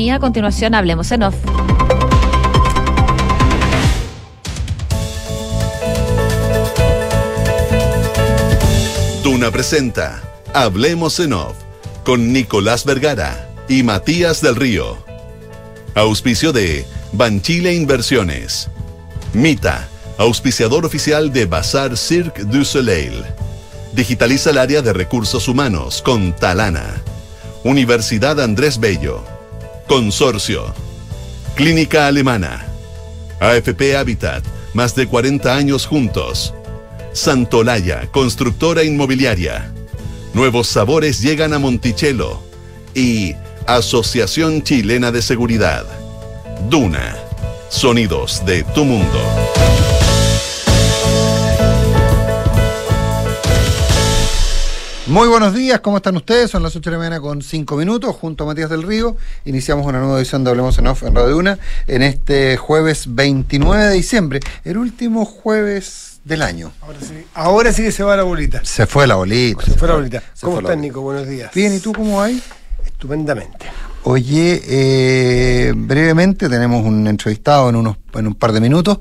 sintonía. A continuación, Hablemos en Off. Duna presenta Hablemos en Off con Nicolás Vergara y Matías del Río. Auspicio de Banchile Inversiones. Mita, auspiciador oficial de Bazar Cirque du Soleil. Digitaliza el área de recursos humanos con Talana. Universidad Andrés Bello. Consorcio. Clínica Alemana. AFP Habitat, más de 40 años juntos. Santolaya, constructora inmobiliaria. Nuevos sabores llegan a Monticello. Y Asociación Chilena de Seguridad. Duna. Sonidos de tu mundo. Muy buenos días, ¿cómo están ustedes? Son las 8 de la mañana con 5 minutos, junto a Matías del Río. Iniciamos una nueva edición de Hablemos en Off en Radio Duna en este jueves 29 de diciembre, el último jueves del año. Ahora sí que se va la bolita. Se fue la bolita. ¿Cómo estás, Nico? Buenos días. Bien, ¿y tú cómo vas? Estupendamente. Oye, brevemente tenemos un entrevistado en un par de minutos.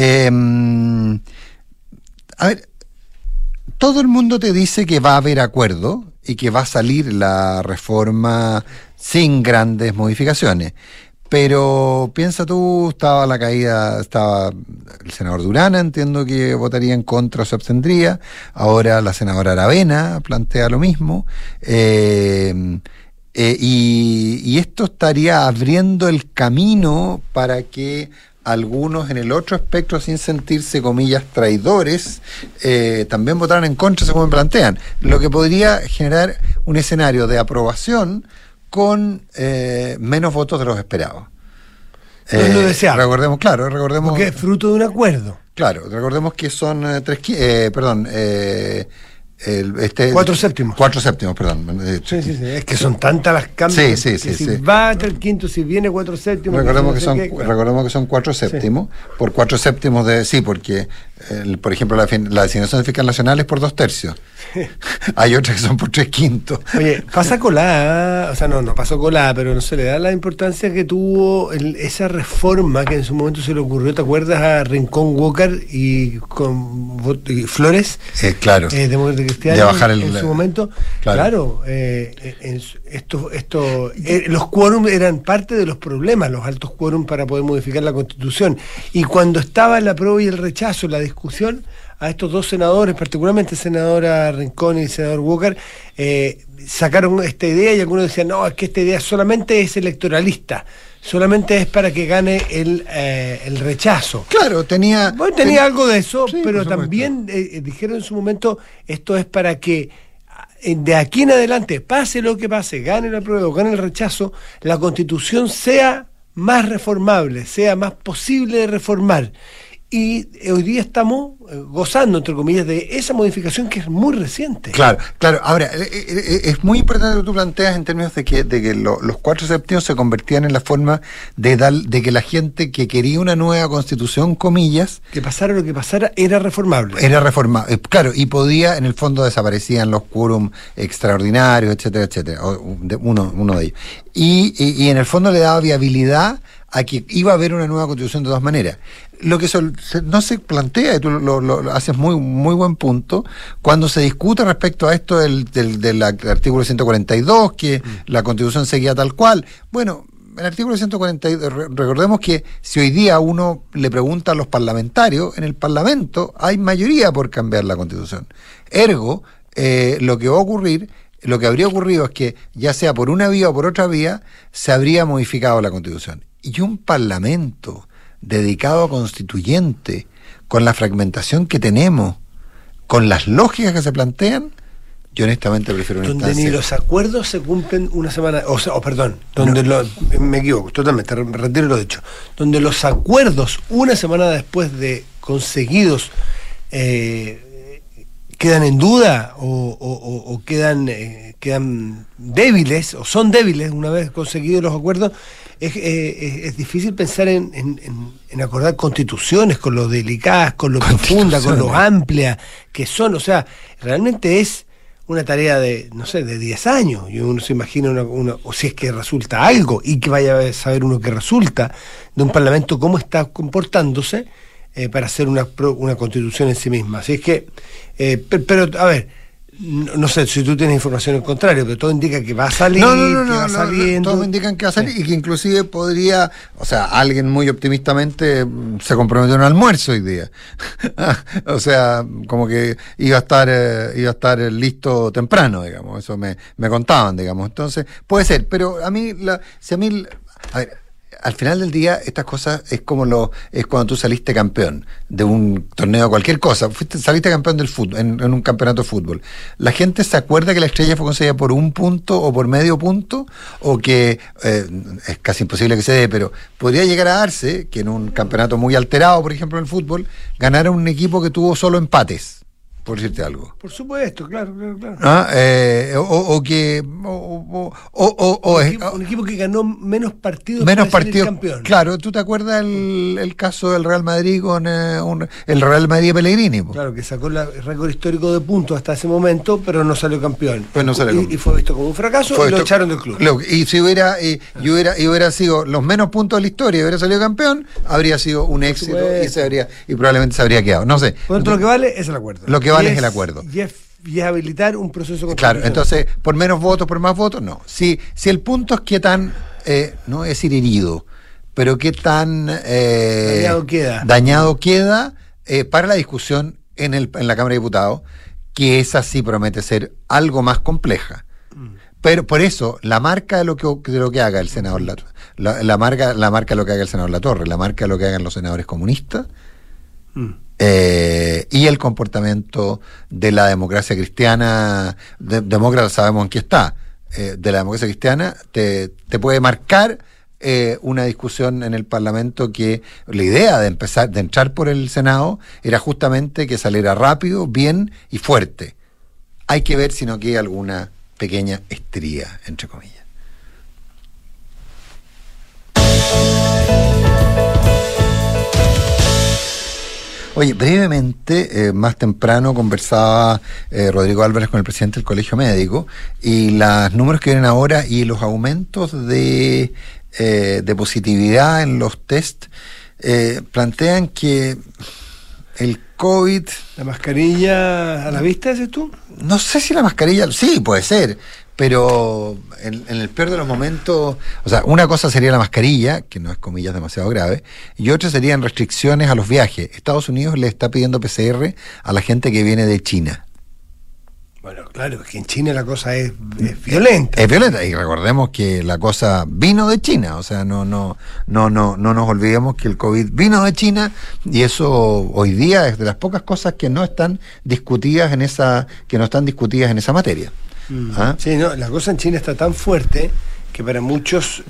A ver, todo el mundo te dice que va a haber acuerdo y que va a salir la reforma sin grandes modificaciones. Pero piensa tú, estaba el senador Durán, entiendo que votaría en contra o se abstendría. Ahora la senadora Aravena plantea lo mismo. Y esto estaría abriendo el camino para que algunos en el otro espectro, sin sentirse, comillas, traidores, también votaran en contra, según me plantean, lo que podría generar un escenario de aprobación con menos votos de los esperados. No es lo deseable. Recordemos. Porque es fruto de un acuerdo. Claro, recordemos que son 4 séptimos. 4 séptimos, perdón. Sí. Es que son tantas las cambios. Sí. Si va hasta el quinto, si viene 4 séptimos. Recordemos que son 4 séptimos. Sí. Por 4 séptimos porque, por ejemplo, la designación de fiscal nacional es por 2/3. Sí. Hay otras que son por 3/5. Oye, pasa colada, no pasó colada, pero no se le da la importancia que tuvo esa reforma que en su momento se le ocurrió, ¿te acuerdas? A Rincón, Walker y Flores. Claro. De bajar en su momento. Claro, los quórum eran parte de los problemas, los altos quórum para poder modificar la Constitución. Y cuando estaba el apruebo y el rechazo, la discusión, a estos dos senadores, particularmente senadora Rincón y senador Walker, sacaron esta idea y algunos decían, no, es que esta idea solamente es electoralista, solamente es para que gane el rechazo. Claro, tenía algo de eso, sí, pero también dijeron en su momento, esto es para que de aquí en adelante, pase lo que pase, gane el apruebo, gane el rechazo, la Constitución sea más reformable, sea más posible de reformar. Y hoy día estamos gozando, entre comillas, de esa modificación que es muy reciente. Claro. Ahora, es muy importante lo que tú planteas en términos de que los 4 séptimos se convertían en la forma de que la gente que quería una nueva constitución, comillas... Que pasara lo que pasara, era reformable. Era reformable, claro, y podía, en el fondo desaparecían los quórum extraordinarios, etcétera, uno de ellos. Y en el fondo le daba viabilidad a que iba a haber una nueva constitución de todas maneras. Lo que no se plantea, y tú lo haces muy buen punto, cuando se discute respecto a esto del artículo 142, que la Constitución seguía tal cual. Bueno, el artículo 142, recordemos que si hoy día uno le pregunta a los parlamentarios, en el Parlamento hay mayoría por cambiar la Constitución. Ergo, lo que habría ocurrido es que, ya sea por una vía o por otra vía, se habría modificado la Constitución. Y un Parlamento dedicado a constituyente, con la fragmentación que tenemos, con las lógicas que se plantean, yo honestamente prefiero una donde ni los acuerdos se cumplen una semana, me equivoco, totalmente, retiro lo dicho, donde los acuerdos una semana después de conseguidos quedan en duda o quedan débiles, o son débiles una vez conseguidos los acuerdos. Es difícil pensar en acordar constituciones, con lo delicadas, con lo profunda, con lo amplia que son. O sea, realmente es una tarea de, no sé, de 10 años, y uno se imagina o si es que resulta algo, y que vaya a saber uno que resulta de un Parlamento cómo está comportándose para hacer una constitución en sí misma. Así es que, pero a ver, no sé si tú tienes información en contrario, pero todo indica que va a salir, que va saliendo. Todos indican que va a salir y que inclusive podría, o sea, alguien muy optimistamente se comprometió a un almuerzo hoy día. O sea, como que iba a estar listo temprano, digamos, eso me contaban, digamos. Entonces, puede ser, pero a ver, al final del día, estas cosas es cuando tú saliste campeón de un torneo, cualquier cosa. Saliste campeón del fútbol, en un campeonato de fútbol. ¿La gente se acuerda que la estrella fue conseguida por 1 punto o por medio punto? O que es casi imposible que se dé, pero podría llegar a darse que en un campeonato muy alterado, por ejemplo, en el fútbol, ganara un equipo que tuvo solo empates, por decirte algo. Por supuesto, claro. Un equipo que ganó menos partidos campeón. Claro, ¿tú te acuerdas el caso del Real Madrid con el Real Madrid de Pellegrini? Claro, que sacó el récord histórico de puntos hasta ese momento, pero no salió campeón. Pues no salió y fue visto como un fracaso y lo echaron del club. Y si hubiera sido los menos puntos de la historia y hubiera salido campeón, habría sido un éxito y probablemente se habría quedado. No sé. Por lo que vale es el acuerdo. Lo que vale es el acuerdo. Y es habilitar un proceso constitucional. Claro, entonces, por menos votos, por más votos, no. Si el punto es qué tan, no voy a decir herido, pero qué tan dañado queda para la discusión en la Cámara de Diputados, que esa sí promete ser algo más compleja. Pero por eso, la marca de lo que haga el senador la marca de lo que haga el senador Latorre, la marca de lo que hagan los senadores comunistas, y el comportamiento de la democracia cristiana, demócrata sabemos en qué está, de la democracia cristiana, te puede marcar una discusión en el Parlamento que la idea de entrar por el Senado era justamente que saliera rápido, bien y fuerte. Hay que ver si no queda alguna pequeña estría, entre comillas. Oye, brevemente, más temprano conversaba Rodrigo Álvarez con el presidente del Colegio Médico, y los números que vienen ahora y los aumentos de positividad en los test plantean que el COVID... ¿La mascarilla a la vista, dices tú? No sé si la mascarilla... Sí, puede ser, pero en el peor de los momentos... O sea, una cosa sería la mascarilla, que no es, comillas, demasiado grave, y otra serían restricciones a los viajes. Estados Unidos le está pidiendo PCR a la gente que viene de China. Bueno, claro, es que en China la cosa es violenta. Es violenta, y recordemos que la cosa vino de China, o sea, no nos olvidemos que el COVID vino de China, y eso hoy día es de las pocas cosas que no están discutidas en esa materia. ¿Ah? Sí, no, la cosa en China está tan fuerte que para muchos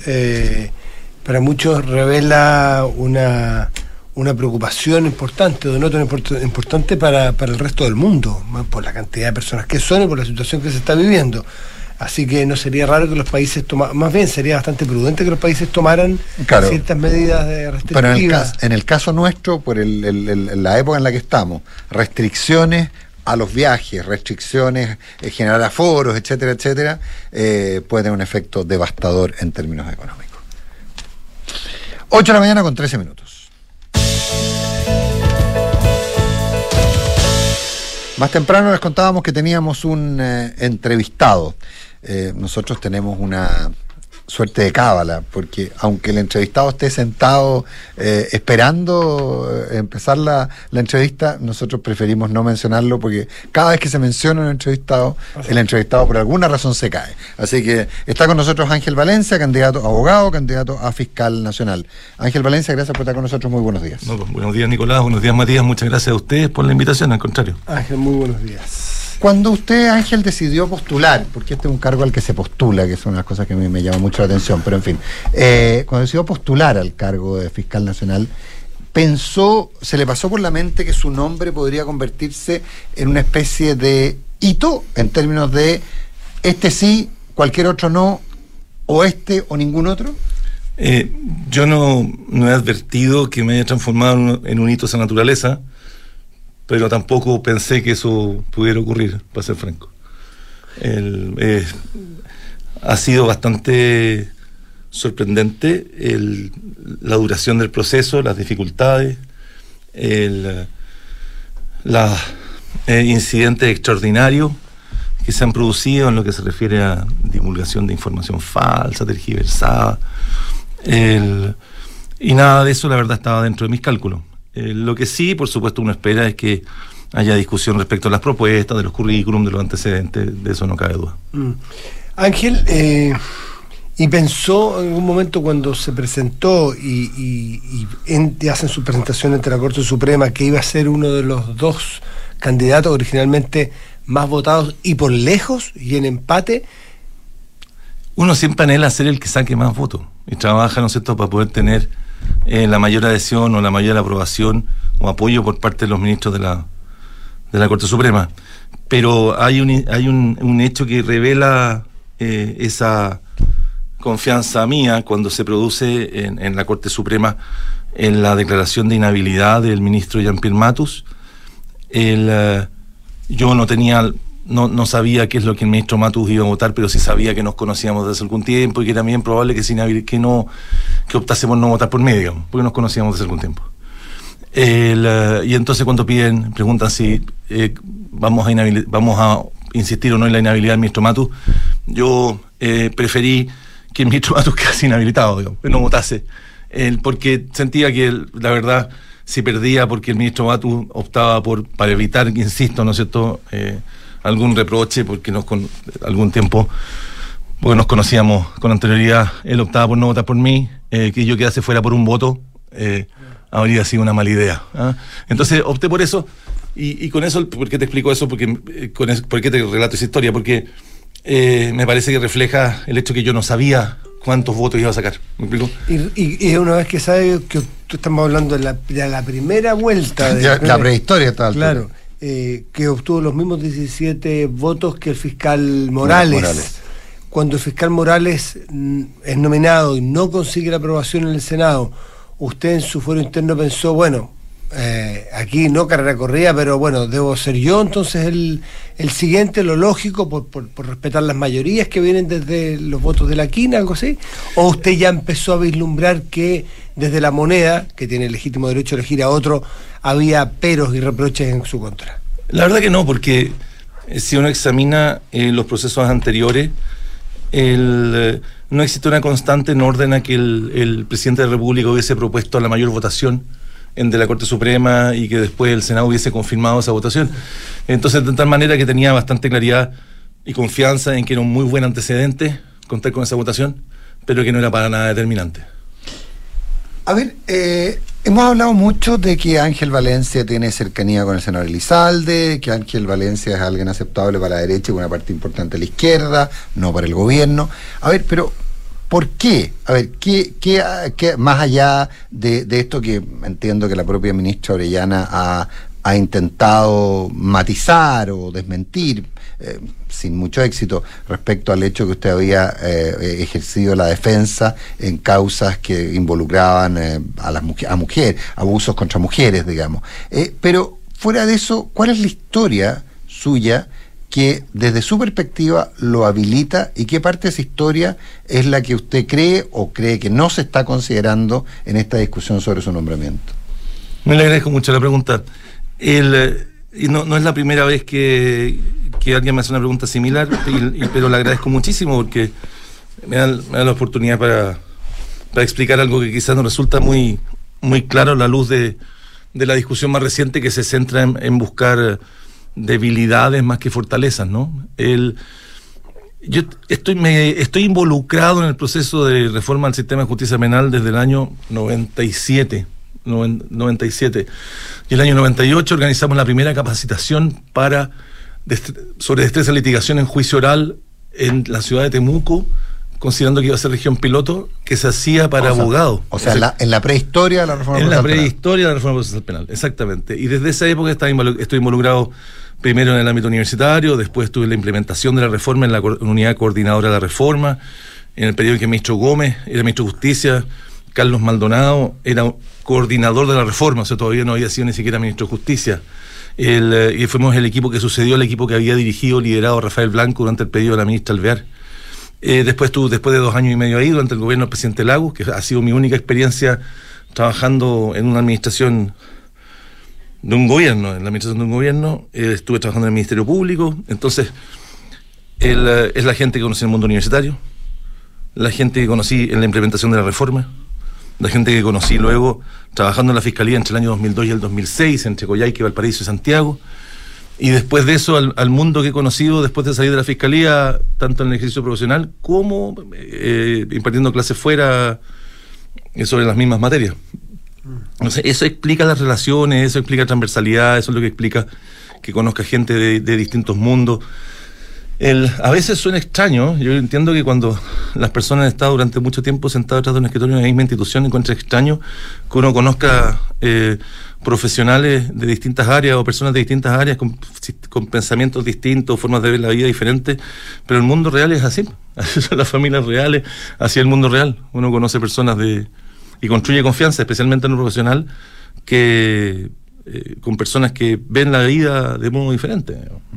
revela una preocupación importante, de nota importante para el resto del mundo, por la cantidad de personas que son y por la situación que se está viviendo. Así que no sería raro que los países más bien sería bastante prudente que los países tomaran ciertas medidas de restrictivas. Pero en el caso nuestro, por la época en la que estamos, restricciones a los viajes, restricciones, generar aforos, etcétera, puede tener un efecto devastador en términos económicos. 8 de la mañana con 13 minutos. Más temprano les contábamos que teníamos un entrevistado. Nosotros tenemos una suerte de cábala, porque aunque el entrevistado esté sentado esperando empezar la entrevista, nosotros preferimos no mencionarlo, porque cada vez que se menciona un entrevistado, el entrevistado por alguna razón se cae. Así que está con nosotros Ángel Valencia, abogado, candidato a fiscal nacional. Ángel Valencia, gracias por estar con nosotros, muy buenos días. No, pues, buenos días, Nicolás, buenos días, Matías, muchas gracias a ustedes por la invitación, al contrario. Ángel, muy buenos días. Cuando usted, Ángel, decidió postular, porque este es un cargo al que se postula, que son unas cosas que a mí me llaman mucho la atención, pero en fin, cuando decidió postular al cargo de fiscal nacional, se le pasó por la mente que su nombre podría convertirse en una especie de hito, en términos de este sí, cualquier otro no, o este o ningún otro? Yo no he advertido que me haya transformado en un hito esa naturaleza, pero tampoco pensé que eso pudiera ocurrir, para ser franco. Ha sido bastante sorprendente la duración del proceso, las dificultades, los incidentes extraordinarios que se han producido en lo que se refiere a divulgación de información falsa, tergiversada, y nada de eso la verdad estaba dentro de mis cálculos. Lo que sí, por supuesto, uno espera es que haya discusión respecto a las propuestas, de los currículum, de los antecedentes, de eso no cabe duda. Ángel, ¿y pensó en algún momento cuando se presentó y hacen su presentación ante la Corte Suprema que iba a ser uno de los dos candidatos originalmente más votados y por lejos y en empate? Uno siempre anhela ser el que saque más votos y trabaja, ¿no es cierto?, para poder tener la mayor adhesión o la mayor aprobación o apoyo por parte de los ministros de la Corte Suprema. Pero hay un hecho que revela esa confianza mía cuando se produce en la Corte Suprema en la declaración de inhabilidad del ministro Jean-Pierre Matus. Yo no sabía qué es lo que el ministro Matus iba a votar, pero sí sabía que nos conocíamos desde hace algún tiempo y que era bien probable que optase por no votar por medio, porque nos conocíamos desde algún tiempo. Y entonces cuando preguntan si vamos a insistir o no en la inhabilidad del ministro Matus, yo preferí que el ministro Matus quedase inhabilitado, digamos, no votase, porque sentía que la verdad, si perdía porque el ministro Matus optaba para evitar, insisto, ¿no es cierto?, algún reproche, porque algún tiempo, porque nos conocíamos con anterioridad, él optaba por no votar por mí, que yo quedase fuera por un voto, habría sido una mala idea. Entonces opté por eso, y con eso, ¿por qué te explico eso? ¿Por qué te relato esa historia? Porque me parece que refleja el hecho que yo no sabía cuántos votos iba a sacar. ¿Me explico? Y una vez que sabes que tú estamos hablando de la primera vuelta de la prehistoria tal. Claro, que obtuvo los mismos 17 votos que el fiscal Morales. Cuando el fiscal Morales es nominado y no consigue la aprobación en el Senado, usted en su fuero interno pensó, bueno, aquí no carrera corrida, pero bueno, debo ser yo entonces el siguiente, lo lógico, por respetar las mayorías que vienen desde los votos de la quina, algo así. ¿O usted ya empezó a vislumbrar que desde la moneda, que tiene el legítimo derecho a elegir a otro, había peros y reproches en su contra? La verdad que no, porque si uno examina los procesos anteriores, no existe una constante en orden a que el presidente de la República hubiese propuesto la mayor votación de la Corte Suprema y que después el Senado hubiese confirmado esa votación. Entonces, de tal manera que tenía bastante claridad y confianza en que era un muy buen antecedente contar con esa votación, pero que no era para nada determinante. A ver, hemos hablado mucho de que Ángel Valencia tiene cercanía con el senador Elizalde, que Ángel Valencia es alguien aceptable para la derecha y una parte importante de la izquierda, no para el gobierno. A ver, pero ¿por qué? A ver, ¿qué más allá de esto que entiendo que la propia ministra Orellana ha intentado matizar o desmentir, sin mucho éxito, respecto al hecho que usted había ejercido la defensa en causas que involucraban a mujeres, abusos contra mujeres, digamos. Pero fuera de eso, ¿cuál es la historia suya que desde su perspectiva lo habilita y qué parte de esa historia es la que usted cree o cree que no se está considerando en esta discusión sobre su nombramiento? Me le agradezco mucho la pregunta. Y no es la primera vez que alguien me hace una pregunta similar, pero le agradezco muchísimo porque me da la oportunidad para explicar algo que quizás no resulta muy, muy claro a la luz de la discusión más reciente que se centra en buscar debilidades más que fortalezas, ¿no? Yo estoy involucrado en el proceso de reforma del sistema de justicia penal desde el año 97. Y el año 98 organizamos la primera capacitación sobre destreza de litigación en juicio oral en la ciudad de Temuco, considerando que iba a ser región piloto, que se hacía para abogados. O sea, en la prehistoria de la reforma procesal penal. En la prehistoria de la reforma procesal penal, exactamente. Y desde esa época estoy involucrado primero en el ámbito universitario, después estuve en la implementación de la reforma en la unidad coordinadora de la reforma, en el periodo en que el ministro Gómez era ministro de Justicia, Carlos Maldonado era coordinador de la reforma, o sea, todavía no había sido ni siquiera ministro de Justicia. Y fuimos el equipo que sucedió al equipo que había liderado Rafael Blanco durante el pedido de la ministra Alvear. Después de 2 años y medio ahí, durante el gobierno del presidente Lagos, que ha sido mi única experiencia trabajando en una administración de un gobierno, estuve trabajando en el Ministerio Público. Entonces, es la gente que conocí en el mundo universitario, la gente que conocí en la implementación de la reforma, la gente que conocí luego trabajando en la Fiscalía entre el año 2002 y el 2006, entre Coyhaique, Valparaíso y Santiago. Y después de eso, al mundo que he conocido después de salir de la Fiscalía, tanto en el ejercicio profesional como impartiendo clases fuera sobre las mismas materias. Entonces, eso explica las relaciones, eso explica transversalidad, eso es lo que explica que conozca gente de distintos mundos. A veces suena extraño, yo entiendo que cuando las personas han estado durante mucho tiempo sentadas detrás de un escritorio en la misma institución, encuentra extraño que uno conozca profesionales de distintas áreas o personas de distintas áreas con pensamientos distintos, formas de ver la vida diferentes, pero el mundo real es así, así son las familias reales, así es el mundo real. Uno conoce personas y construye confianza, especialmente en un profesional, que con personas que ven la vida de modo diferente.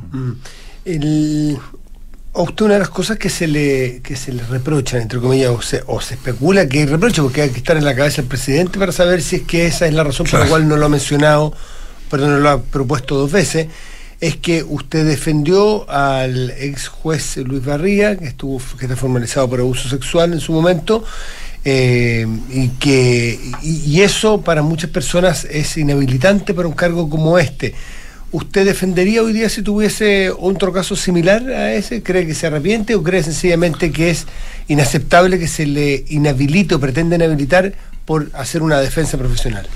A usted una de las cosas que se le reprochan, entre comillas, o se especula que hay reproche, porque hay que estar en la cabeza del presidente para saber si es que esa es la razón por la cual no lo ha mencionado, perdón, no lo ha propuesto 2 veces, es que usted defendió al ex juez Luis Barría, que está formalizado por abuso sexual en su momento, y eso para muchas personas es inhabilitante para un cargo como este. ¿Usted defendería hoy día si tuviese otro caso similar a ese? ¿Cree que se arrepiente o cree sencillamente que es inaceptable que se le inhabilite o pretenda inhabilitar por hacer una defensa profesional?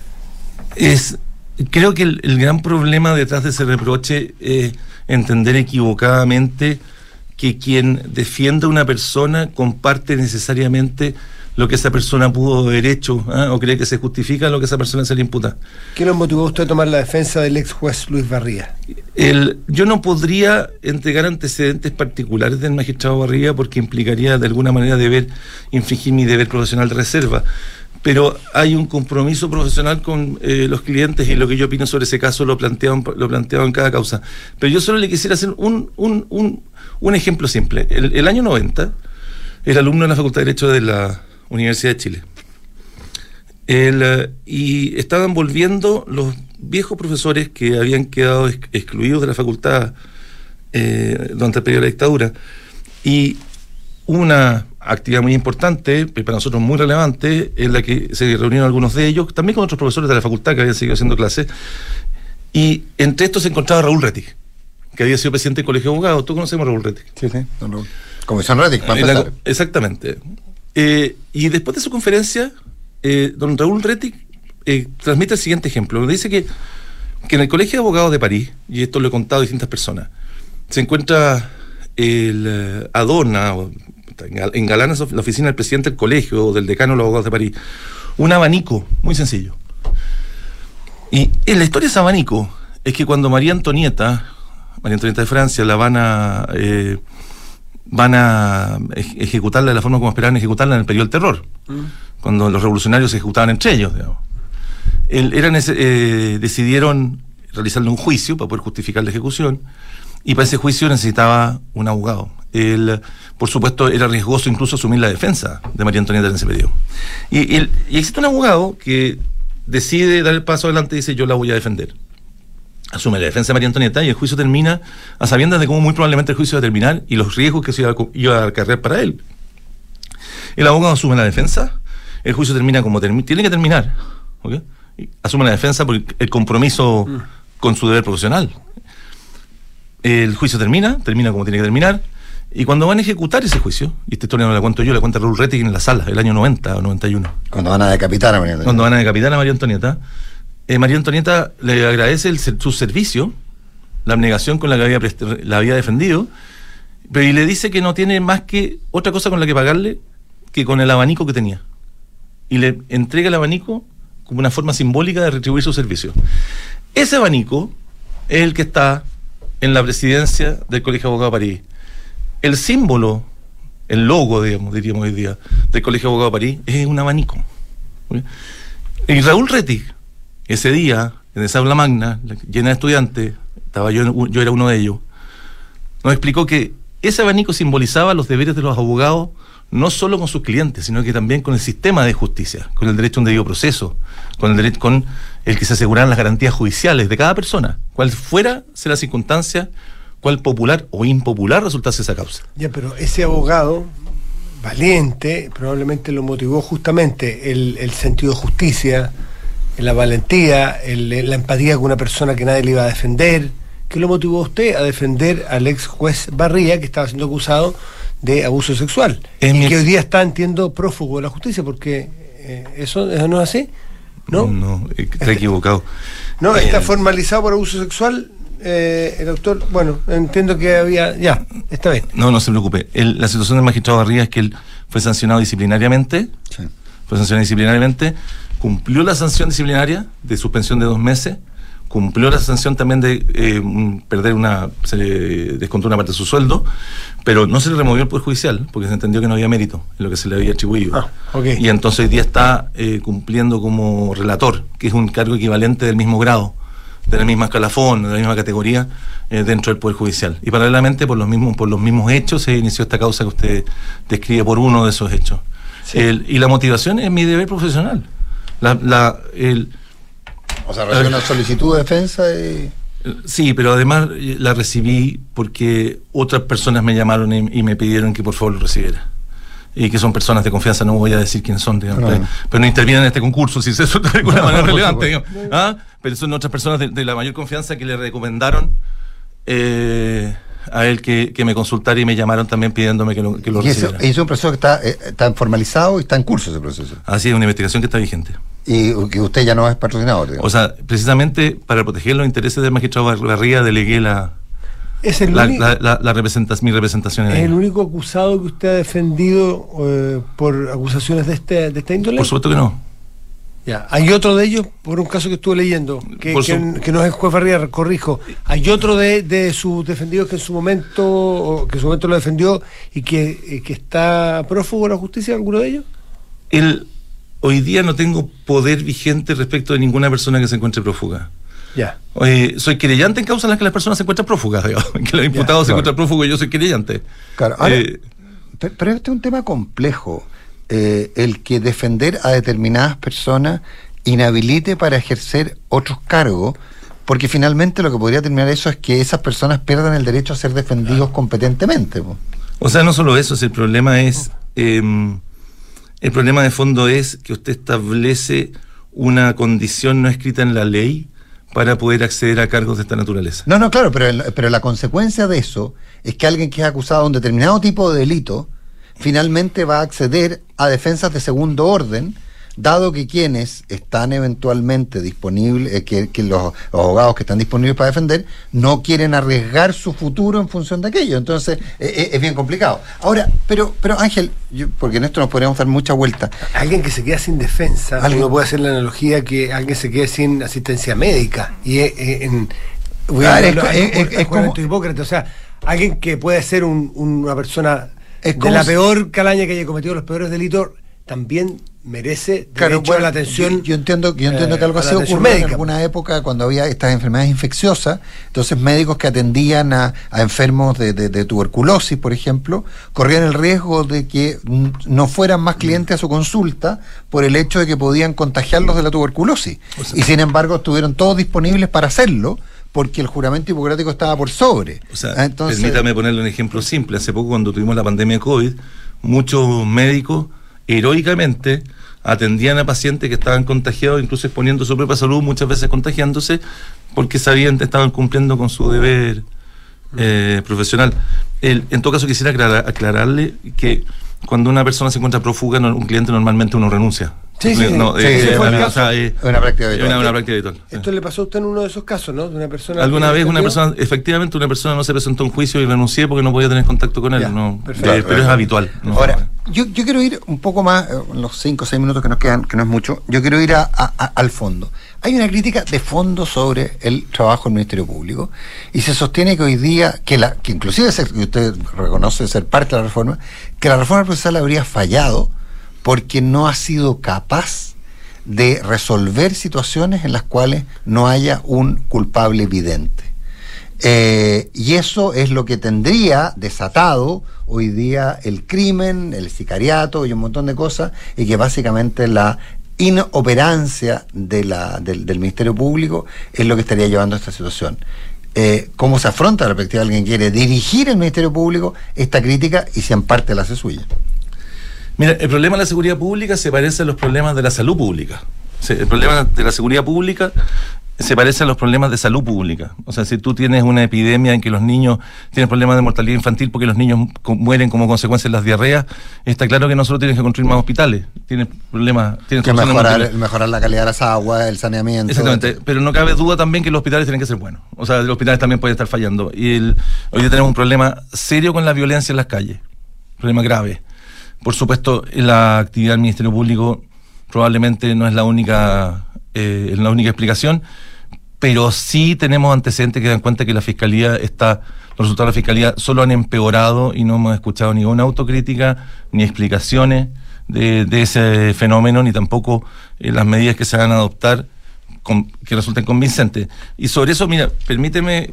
Creo que el gran problema detrás de ese reproche es entender equivocadamente que quien defiende a una persona comparte necesariamente lo que esa persona pudo haber hecho, o cree que se justifica lo que esa persona se le imputa. ¿Qué lo motivó a usted a tomar la defensa del ex juez Luis Barría? Yo no podría entregar antecedentes particulares del magistrado Barría porque implicaría de alguna manera infringir mi deber profesional de reserva, pero hay un compromiso profesional con los clientes, y lo que yo opino sobre ese caso lo planteado en cada causa. Pero yo solo le quisiera hacer un ejemplo simple. El año 90 era alumno de la Facultad de Derecho de la Universidad de Chile. Y estaban volviendo los viejos profesores que habían quedado excluidos de la facultad durante el periodo de la dictadura. Y una actividad muy importante, para nosotros muy relevante, en la que se reunieron algunos de ellos, también con otros profesores de la facultad que habían seguido haciendo clases. Y entre estos se encontraba Raúl Rettig, que había sido presidente del Colegio de Abogados. ¿Tú conocemos a Raúl Rettig? Sí, don Raúl. Comisión Rettig, para empezar. Exactamente. Y después de su conferencia, don Raúl Rettig transmite el siguiente ejemplo. Dice que en el Colegio de Abogados de París, y esto lo he contado a distintas personas, se encuentra adorna, engalana la oficina del presidente del colegio o del decano de los abogados de París, un abanico muy sencillo. Y en la historia de ese abanico es que cuando María Antonieta de Francia la van a ejecutarla de la forma como esperaban ejecutarla en el periodo del terror, cuando los revolucionarios se ejecutaban entre ellos, digamos. Decidieron realizarle un juicio para poder justificar la ejecución, y para ese juicio necesitaba un abogado. Por supuesto, era riesgoso incluso asumir la defensa de María Antonieta en ese periodo. Y existe un abogado que decide dar el paso adelante y dice: yo la voy a defender. Asume la defensa de María Antonieta, y el juicio termina a sabiendas de cómo muy probablemente el juicio va a terminar y los riesgos que se iba a acarrear para él. El abogado asume la defensa, el juicio termina como tiene que terminar, ¿okay? Asume la defensa por el compromiso con su deber profesional. El juicio termina como tiene que terminar, y cuando van a ejecutar ese juicio, y esta historia no la cuento yo, la cuenta Raúl Rettig en la sala, el año 90 o 91. Cuando van a decapitar a María Antonieta. Cuando van a decapitar a María Antonieta, María Antonieta le agradece su servicio, la abnegación con la que la había defendido, pero y le dice que no tiene más que otra cosa con la que pagarle que con el abanico que tenía. Y le entrega el abanico como una forma simbólica de retribuir su servicio. Ese abanico es el que está en la presidencia del Colegio de Abogados de París. El símbolo, el logo, diríamos hoy día, del Colegio de Abogados de París es un abanico. ¿Okay? Y Raúl Rettig, ese día, en esa aula magna, llena de estudiantes, yo era uno de ellos, nos explicó que ese abanico simbolizaba los deberes de los abogados, no solo con sus clientes, sino que también con el sistema de justicia, con el derecho a un debido proceso, con el que se aseguraran las garantías judiciales de cada persona, cual fuera sea la circunstancia, cual popular o impopular resultase esa causa. Ya, pero ese abogado valiente probablemente lo motivó justamente el sentido de justicia, la valentía, la empatía con una persona que nadie le iba a defender. ¿Qué lo motivó a usted a defender al ex juez Barría, que estaba siendo acusado de abuso sexual? Y que hoy día está, entiendo, prófugo de la justicia, porque eso no es así, ¿no? No, está equivocado. No, está formalizado por abuso sexual. El doctor, bueno, entiendo que había, ya, está bien. No se preocupe. La situación del magistrado Barría es que él fue sancionado disciplinariamente, cumplió la sanción disciplinaria de suspensión de 2 meses, cumplió la sanción también de se le descontó una parte de su sueldo, pero no se le removió el Poder Judicial, porque se entendió que no había mérito en lo que se le había atribuido. Okay. Y entonces hoy día está cumpliendo como relator, que es un cargo equivalente del mismo grado, de la misma escalafón, de la misma categoría, dentro del Poder Judicial. Y paralelamente, por los mismos hechos, se inició esta causa que usted describe por uno de esos hechos. Sí. Y la motivación es mi deber profesional. O sea, recibí una solicitud de defensa y... Sí, pero además la recibí porque otras personas me llamaron y me pidieron que por favor lo recibiera. Y que son personas de confianza, no voy a decir quiénes son, digamos, pero no intervienen en este concurso, si eso de alguna manera relevante, digamos. Pero son otras personas de la mayor confianza que le recomendaron a él que me consultara, y me llamaron también pidiéndome que lo recibiera. ¿Y es un proceso que está formalizado y está en curso ese proceso? Así es, una investigación que está vigente. Y que usted ya no es patrocinador, digamos. O sea, precisamente para proteger los intereses del magistrado Barría, delegué mi representación en ¿Es él. el único acusado que usted ha defendido por acusaciones de esta índole? Por supuesto que no. Ya. ¿Hay otro de ellos, por un caso que estuve leyendo, que no es el juez Barría, corrijo? ¿Hay otro de sus defendidos que en su momento lo defendió y que está prófugo de la justicia, alguno de ellos? Hoy día no tengo poder vigente respecto de ninguna persona que se encuentre prófuga. Ya. Soy querellante en causas en las que las personas se encuentran prófugas, digamos, que los imputados se encuentran prófugos y yo soy querellante. Claro. Ahora, pero este es un tema complejo. El que defender a determinadas personas inhabilite para ejercer otros cargos, porque finalmente lo que podría terminar eso es que esas personas pierdan el derecho a ser defendidos competentemente. O sea, no solo eso, el problema es el problema de fondo es que usted establece una condición no escrita en la ley para poder acceder a cargos de esta naturaleza. No, claro, pero la consecuencia de eso es que alguien que es acusado de un determinado tipo de delito finalmente va a acceder a defensas de segundo orden, dado que quienes están eventualmente disponibles, que los abogados que están disponibles para defender, no quieren arriesgar su futuro en función de aquello. Entonces, es bien complicado. Ahora, pero Ángel, porque en esto nos podríamos dar mucha vuelta. Alguien que se queda sin defensa, uno puede hacer la analogía que alguien se quede sin asistencia médica. Y es como Hipócrates, o sea, alguien que puede ser una persona de la peor calaña que haya cometido los peores delitos, también merece derecho a la atención. Yo entiendo que algo así ocurrió en alguna época cuando había estas enfermedades infecciosas. Entonces médicos que atendían a enfermos de tuberculosis, por ejemplo, corrían el riesgo de que no fueran más clientes a su consulta por el hecho de que podían contagiarlos de la tuberculosis. Y sin embargo estuvieron todos disponibles para hacerlo, porque el juramento hipocrático estaba por sobre. O sea, entonces, permítame ponerle un ejemplo simple. Hace poco, cuando tuvimos la pandemia de COVID, muchos médicos heroicamente atendían a pacientes que estaban contagiados, incluso exponiendo su propia salud, muchas veces contagiándose, porque sabían que estaban cumpliendo con su deber profesional. En todo caso, quisiera aclararle que cuando una persona se encuentra prófuga, un cliente normalmente uno renuncia. Es una práctica habitual. Esto le pasó a usted en uno de esos casos, ¿no? De una persona. Alguna vez efectivamente una persona no se presentó a un juicio y renuncié porque no podía tener contacto con él. Ya, no, pero es habitual. No. Ahora, yo quiero ir un poco más, los 5 o 6 minutos que nos quedan, que no es mucho, yo quiero ir al fondo. Hay una crítica de fondo sobre el trabajo del Ministerio Público y se sostiene que hoy día, que inclusive que usted reconoce ser parte de la reforma, que la reforma procesal habría fallado porque no ha sido capaz de resolver situaciones en las cuales no haya un culpable evidente. Y eso es lo que tendría desatado hoy día el crimen, el sicariato y un montón de cosas, y que básicamente la inoperancia del Ministerio Público es lo que estaría llevando a esta situación. ¿Cómo se afronta la perspectiva de alguien que quiere dirigir el Ministerio Público esta crítica y si en parte la hace suya? Mira, el problema de la seguridad pública se parece a los problemas de la salud pública. El problema de la seguridad pública se parece a los problemas de salud pública. O sea, si tú tienes una epidemia en que los niños tienen problemas de mortalidad infantil porque los niños mueren como consecuencia de las diarreas, está claro que no solo tienes que construir más hospitales, tienes problemas... Tienes que mejorar la calidad de las aguas, el saneamiento... Exactamente, pero no cabe duda también que los hospitales tienen que ser buenos. O sea, los hospitales también pueden estar fallando. Y hoy día tenemos un problema serio con la violencia en las calles, un problema grave. Por supuesto, la actividad del Ministerio Público probablemente no es la única explicación, pero sí tenemos antecedentes que dan cuenta que la Fiscalía los resultados de la Fiscalía solo han empeorado y no hemos escuchado ni una autocrítica, ni explicaciones de ese fenómeno, ni tampoco las medidas que se van a adoptar que resulten convincentes. Y sobre eso, mira, permíteme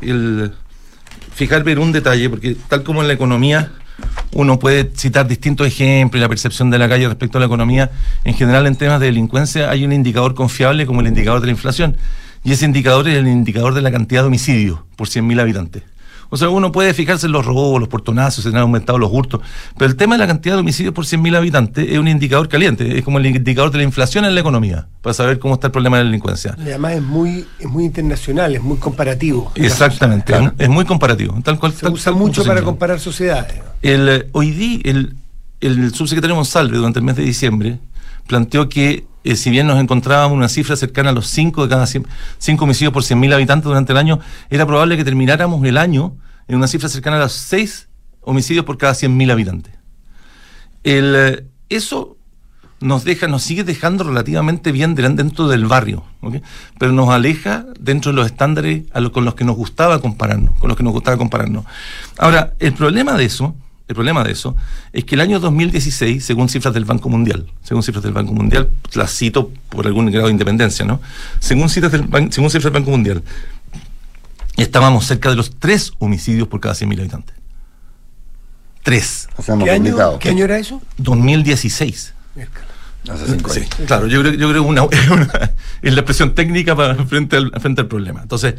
fijarme en un detalle, porque tal como en la economía uno puede citar distintos ejemplos y la percepción de la calle respecto a la economía, en general en temas de delincuencia hay un indicador confiable como el indicador de la inflación, y ese indicador es el indicador de la cantidad de homicidios por 100.000 habitantes. O sea, uno puede fijarse en los robos, los portonazos, se han aumentado los hurtos, pero el tema de la cantidad de homicidios por 100.000 habitantes es un indicador caliente, es como el indicador de la inflación en la economía, para saber cómo está el problema de la delincuencia. Y además es muy internacional, es muy comparativo. Exactamente, claro. Es muy comparativo. Se usa mucho para comparar sociedades. Hoy día, el subsecretario Monsalve, durante el mes de diciembre, planteó que si bien nos encontrábamos una cifra cercana a los 5 homicidios por 100.000 habitantes durante el año, era probable que termináramos el año en una cifra cercana a los 6 homicidios por cada 100.000 habitantes. Eso nos sigue dejando relativamente bien dentro del barrio, ¿okay? Pero nos aleja dentro de los estándares con los que nos gustaba compararnos, Ahora, el problema de eso es que el año 2016, según cifras del Banco Mundial, las cito por algún grado de independencia, ¿no? Según cifras del Banco Mundial, estábamos cerca de los 3 homicidios por cada 100.000 habitantes. 3. O sea, ¿Qué año era eso? 2016. Hace 5 años. Sí, claro, yo creo es la expresión técnica frente al problema. Entonces,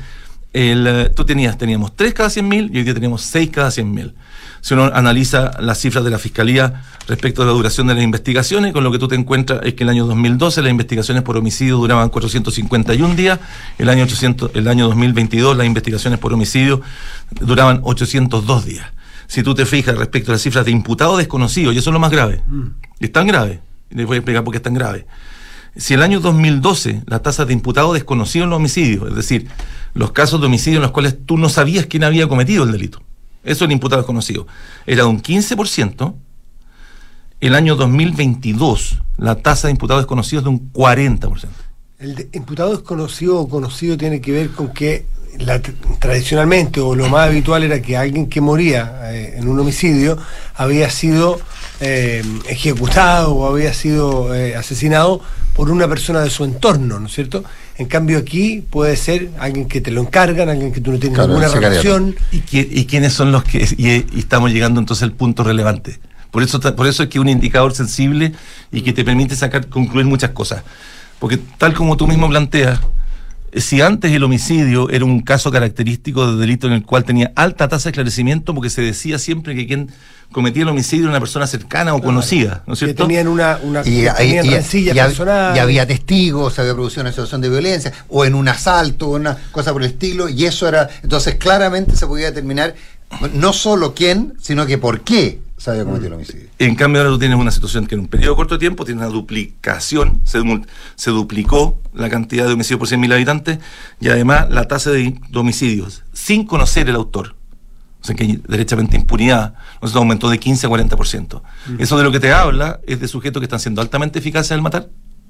teníamos 3 cada 100.000 y hoy día tenemos 6 cada 100.000. Si uno analiza las cifras de la Fiscalía respecto a la duración de las investigaciones, con lo que tú te encuentras es que el año 2012 las investigaciones por homicidio duraban 451 días, el año 2022 las investigaciones por homicidio duraban 802 días. Si tú te fijas respecto a las cifras de imputados desconocidos, y eso es lo más grave, es tan grave, y les voy a explicar por qué es tan grave. Si el año 2012 la tasa de imputados desconocidos en los homicidios, es decir, los casos de homicidio en los cuales tú no sabías quién había cometido el delito, eso es el imputado desconocido, era de un 15%, el año 2022 la tasa de imputados desconocidos es de un 40%. El imputado desconocido o conocido tiene que ver con que tradicionalmente o lo más habitual era que alguien que moría en un homicidio había sido ejecutado o había sido asesinado por una persona de su entorno, ¿no es cierto? En cambio aquí puede ser alguien que te lo encargan, alguien que tú no tienes ninguna relación. ¿Y quiénes son los que...? Y estamos llegando entonces al punto relevante. Por eso es que un indicador sensible y que te permite concluir muchas cosas. Porque tal como tú mismo planteas, si antes el homicidio era un caso característico de delito en el cual tenía alta tasa de esclarecimiento, porque se decía siempre que quien cometía el homicidio era una persona cercana o conocida, ¿no es cierto? Que tenían una rencilla personal. Y había testigos, había producido una situación de violencia, o en un asalto, o una cosa por el estilo, y eso era... Entonces claramente se podía determinar no solo quién, sino que por qué se había cometido el homicidio. En cambio ahora tú tienes una situación que en un periodo corto de tiempo tiene una duplicación, se duplicó la cantidad de homicidios por 100.000 habitantes y además la tasa de homicidios sin conocer el autor, o sea que hay derechamente impunidad, entonces aumentó de 15 a 40%. Eso de lo que te habla es de sujetos que están siendo altamente eficaces al matar,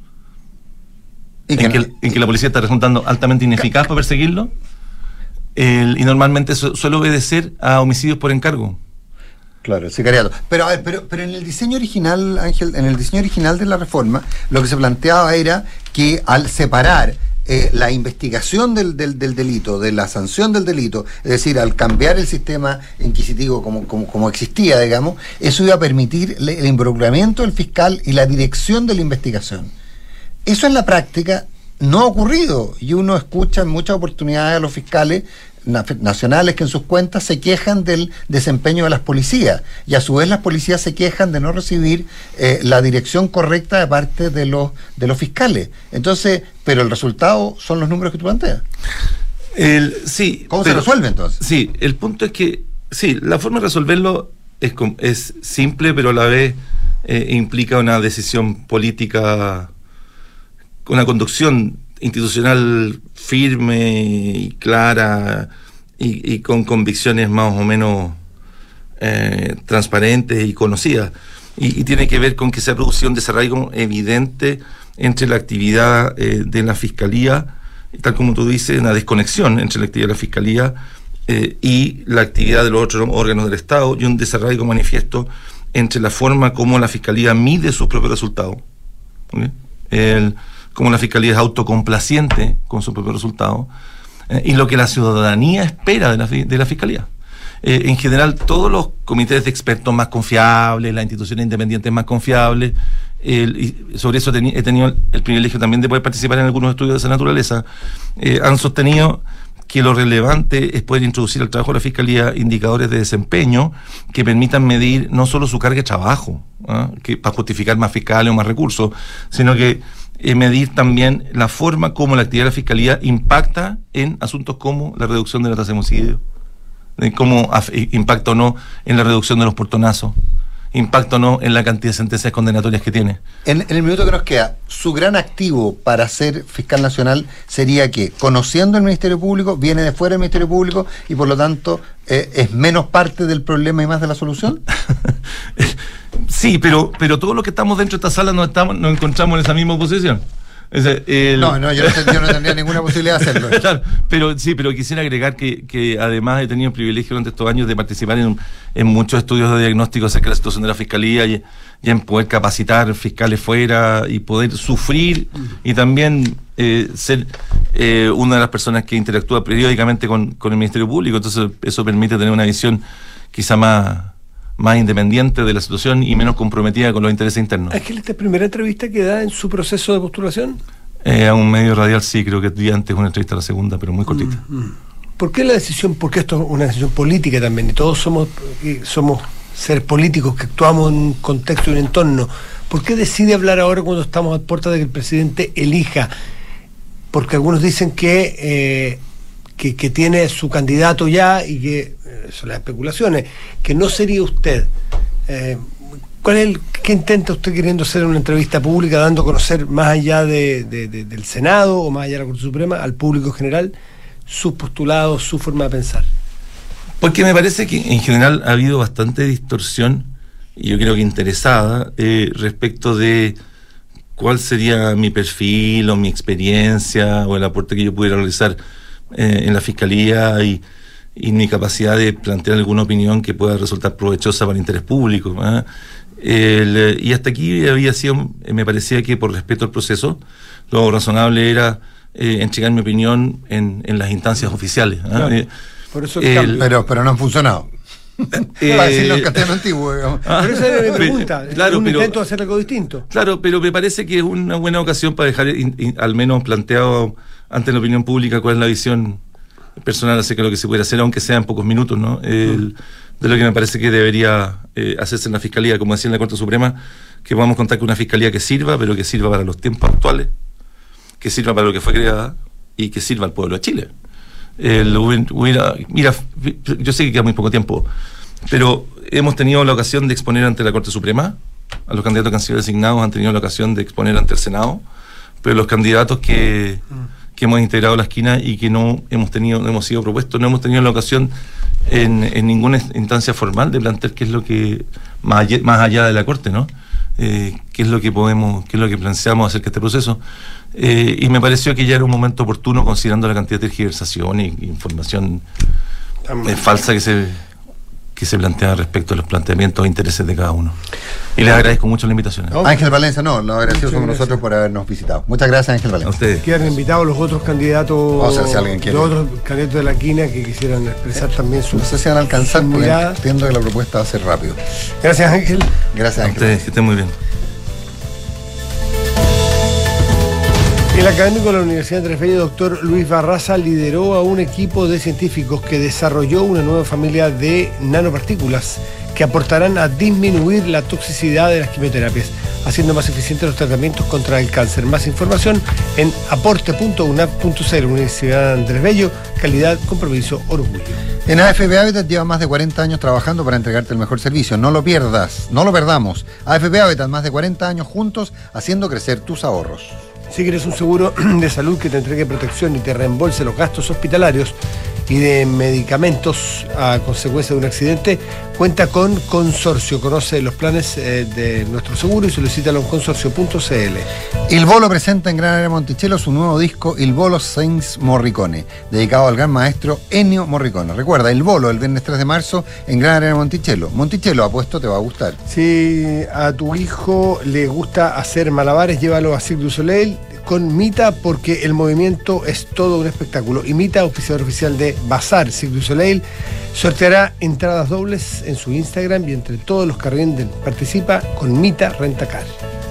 en que la policía está resultando altamente ineficaz para perseguirlo, y normalmente suele obedecer a homicidios por encargo. Claro, el sicariato. Pero a ver, pero en el diseño original, Ángel, en el diseño original de la reforma, lo que se planteaba era que al separar la investigación del delito, de la sanción del delito, es decir, al cambiar el sistema inquisitivo como existía, digamos, eso iba a permitir el involucramiento del fiscal y la dirección de la investigación. Eso en la práctica no ha ocurrido, y uno escucha en muchas oportunidades a los fiscales nacionales que en sus cuentas se quejan del desempeño de las policías, y a su vez las policías se quejan de no recibir la dirección correcta de parte de los fiscales. Entonces, pero el resultado son los números que tú planteas. Sí. ¿Cómo se resuelve entonces? Sí, el punto es que, sí, la forma de resolverlo es simple, pero a la vez implica una decisión política, una conducción institucional firme y clara y con convicciones más o menos transparentes y conocidas, y tiene que ver con que se ha producido un desarraigo evidente entre la actividad de la Fiscalía, tal como tú dices, una desconexión entre la actividad de la Fiscalía y la actividad de los otros órganos del Estado, y un desarraigo manifiesto entre la forma como la Fiscalía mide sus propios resultados, ¿okay? Como la Fiscalía es autocomplaciente con sus propios resultados, y lo que la ciudadanía espera de la Fiscalía. En general, todos los comités de expertos más confiables, las instituciones independientes más confiables, y sobre eso he tenido el privilegio también de poder participar en algunos estudios de esa naturaleza, han sostenido que lo relevante es poder introducir al trabajo de la Fiscalía indicadores de desempeño que permitan medir no solo su carga de trabajo, que para justificar más fiscales o más recursos, sino que medir también la forma como la actividad de la Fiscalía impacta en asuntos como la reducción de la tasa de homicidio, cómo impacta o no en la reducción de los portonazos, impacta o no en la cantidad de sentencias condenatorias que tiene. En el minuto que nos queda, su gran activo para ser fiscal nacional sería que, conociendo el Ministerio Público, viene de fuera del Ministerio Público y por lo tanto es menos parte del problema y más de la solución. Sí, pero todos los que estamos dentro de esta sala nos encontramos en esa misma posición. Yo no tendría ninguna posibilidad de hacerlo. Claro, pero quisiera agregar que además he tenido el privilegio durante estos años de participar en muchos estudios de diagnóstico acerca de la situación de la Fiscalía y en poder capacitar fiscales fuera y poder sufrir y también ser una de las personas que interactúa periódicamente con el Ministerio Público. Entonces eso permite tener una visión quizá más independiente de la situación y menos comprometida con los intereses internos. ¿Ángel, esta es la primera entrevista que da en su proceso de postulación? A un medio radial sí, creo que el día antes una entrevista a la segunda, pero muy cortita. ¿Por qué la decisión? Porque esto es una decisión política también, y todos somos seres políticos que actuamos en un contexto y un entorno. ¿Por qué decide hablar ahora cuando estamos a puertas de que el presidente elija? Porque algunos dicen que tiene su candidato ya y que, son las especulaciones, que no sería usted. ¿Qué intenta usted queriendo hacer en una entrevista pública, dando a conocer más allá del Senado o más allá de la Corte Suprema, al público general, sus postulados, su forma de pensar? Porque me parece que en general ha habido bastante distorsión, y yo creo que interesada, respecto de cuál sería mi perfil o mi experiencia o el aporte que yo pudiera realizar en la Fiscalía y mi capacidad de plantear alguna opinión que pueda resultar provechosa para el interés público. Y hasta aquí había sido, me parecía que por respeto al proceso, lo razonable era entregar mi opinión en las instancias oficiales. Claro. Por eso pero no han funcionado. Para decirlo en castellano antiguo, digamos. Por eso era mi pregunta. Claro, intento hacer algo distinto. Claro, pero me parece que es una buena ocasión para dejar al menos planteado ante la opinión pública cuál es la visión personal acerca de lo que se puede hacer, aunque sea en pocos minutos, ¿no? De lo que me parece que debería hacerse en la Fiscalía, como decía en la Corte Suprema, que vamos a contar con una Fiscalía que sirva, pero que sirva para los tiempos actuales, que sirva para lo que fue creada y que sirva al pueblo de Chile. Mira, yo sé que queda muy poco tiempo, pero hemos tenido la ocasión de exponer ante la Corte Suprema, a los candidatos que han sido designados han tenido la ocasión de exponer ante el Senado, pero los candidatos que hemos integrado la esquina y que no hemos sido propuestos, no hemos tenido la ocasión en ninguna instancia formal de plantear qué es lo que, más allá de la Corte, ¿no? Qué es lo que planteamos acerca de este proceso. Y me pareció que ya era un momento oportuno, considerando la cantidad de tergiversación e información falsa que que se plantean respecto a los planteamientos e intereses de cada uno. Y les agradezco mucho la invitación. Ángel Valencia, los agradecidos somos nosotros por habernos visitado. Muchas gracias, Ángel Valencia. A ustedes. Quedan invitados los otros candidatos, O sea, si alguien quiere. los otros candidatos de la quina que quisieran expresar también su No sé si van a alcanzar, porque mirada. entiendo que la propuesta va a ser rápido. Gracias, Ángel. Gracias, A Ángel. ustedes, que estén muy bien. El académico de la Universidad de Andrés Bello, doctor Luis Barraza, lideró a un equipo de científicos que desarrolló una nueva familia de nanopartículas que aportarán a disminuir la toxicidad de las quimioterapias, haciendo más eficientes los tratamientos contra el cáncer. Más información en aporte.unap.cl. Universidad de Andrés Bello, calidad, compromiso, orgullo. En AFP Habitat lleva más de 40 años trabajando para entregarte el mejor servicio. No lo pierdas, no lo perdamos. AFP Habitat, más de 40 años juntos haciendo crecer tus ahorros. Si quieres un seguro de salud que te entregue protección y te reembolse los gastos hospitalarios y de medicamentos a consecuencia de un accidente, cuenta con Consorcio. Conoce los planes de nuestro seguro y solicítalo en consorcio.cl. Il Bolo presenta en Gran Área Monticello su nuevo disco Il Bolo Senza Morricone, dedicado al gran maestro Ennio Morricone. Recuerda, Il Bolo, el viernes 3 de marzo en Gran Área Monticello. Monticello, apuesto, te va a gustar. Si a tu hijo le gusta hacer malabares, llévalo a Cirque du Soleil con Mita, porque el movimiento es todo un espectáculo. Y Mita, auspiciador oficial de Bazar Cirque du Soleil, sorteará entradas dobles en su Instagram y entre todos los que rinden participa con Mita Rentacar.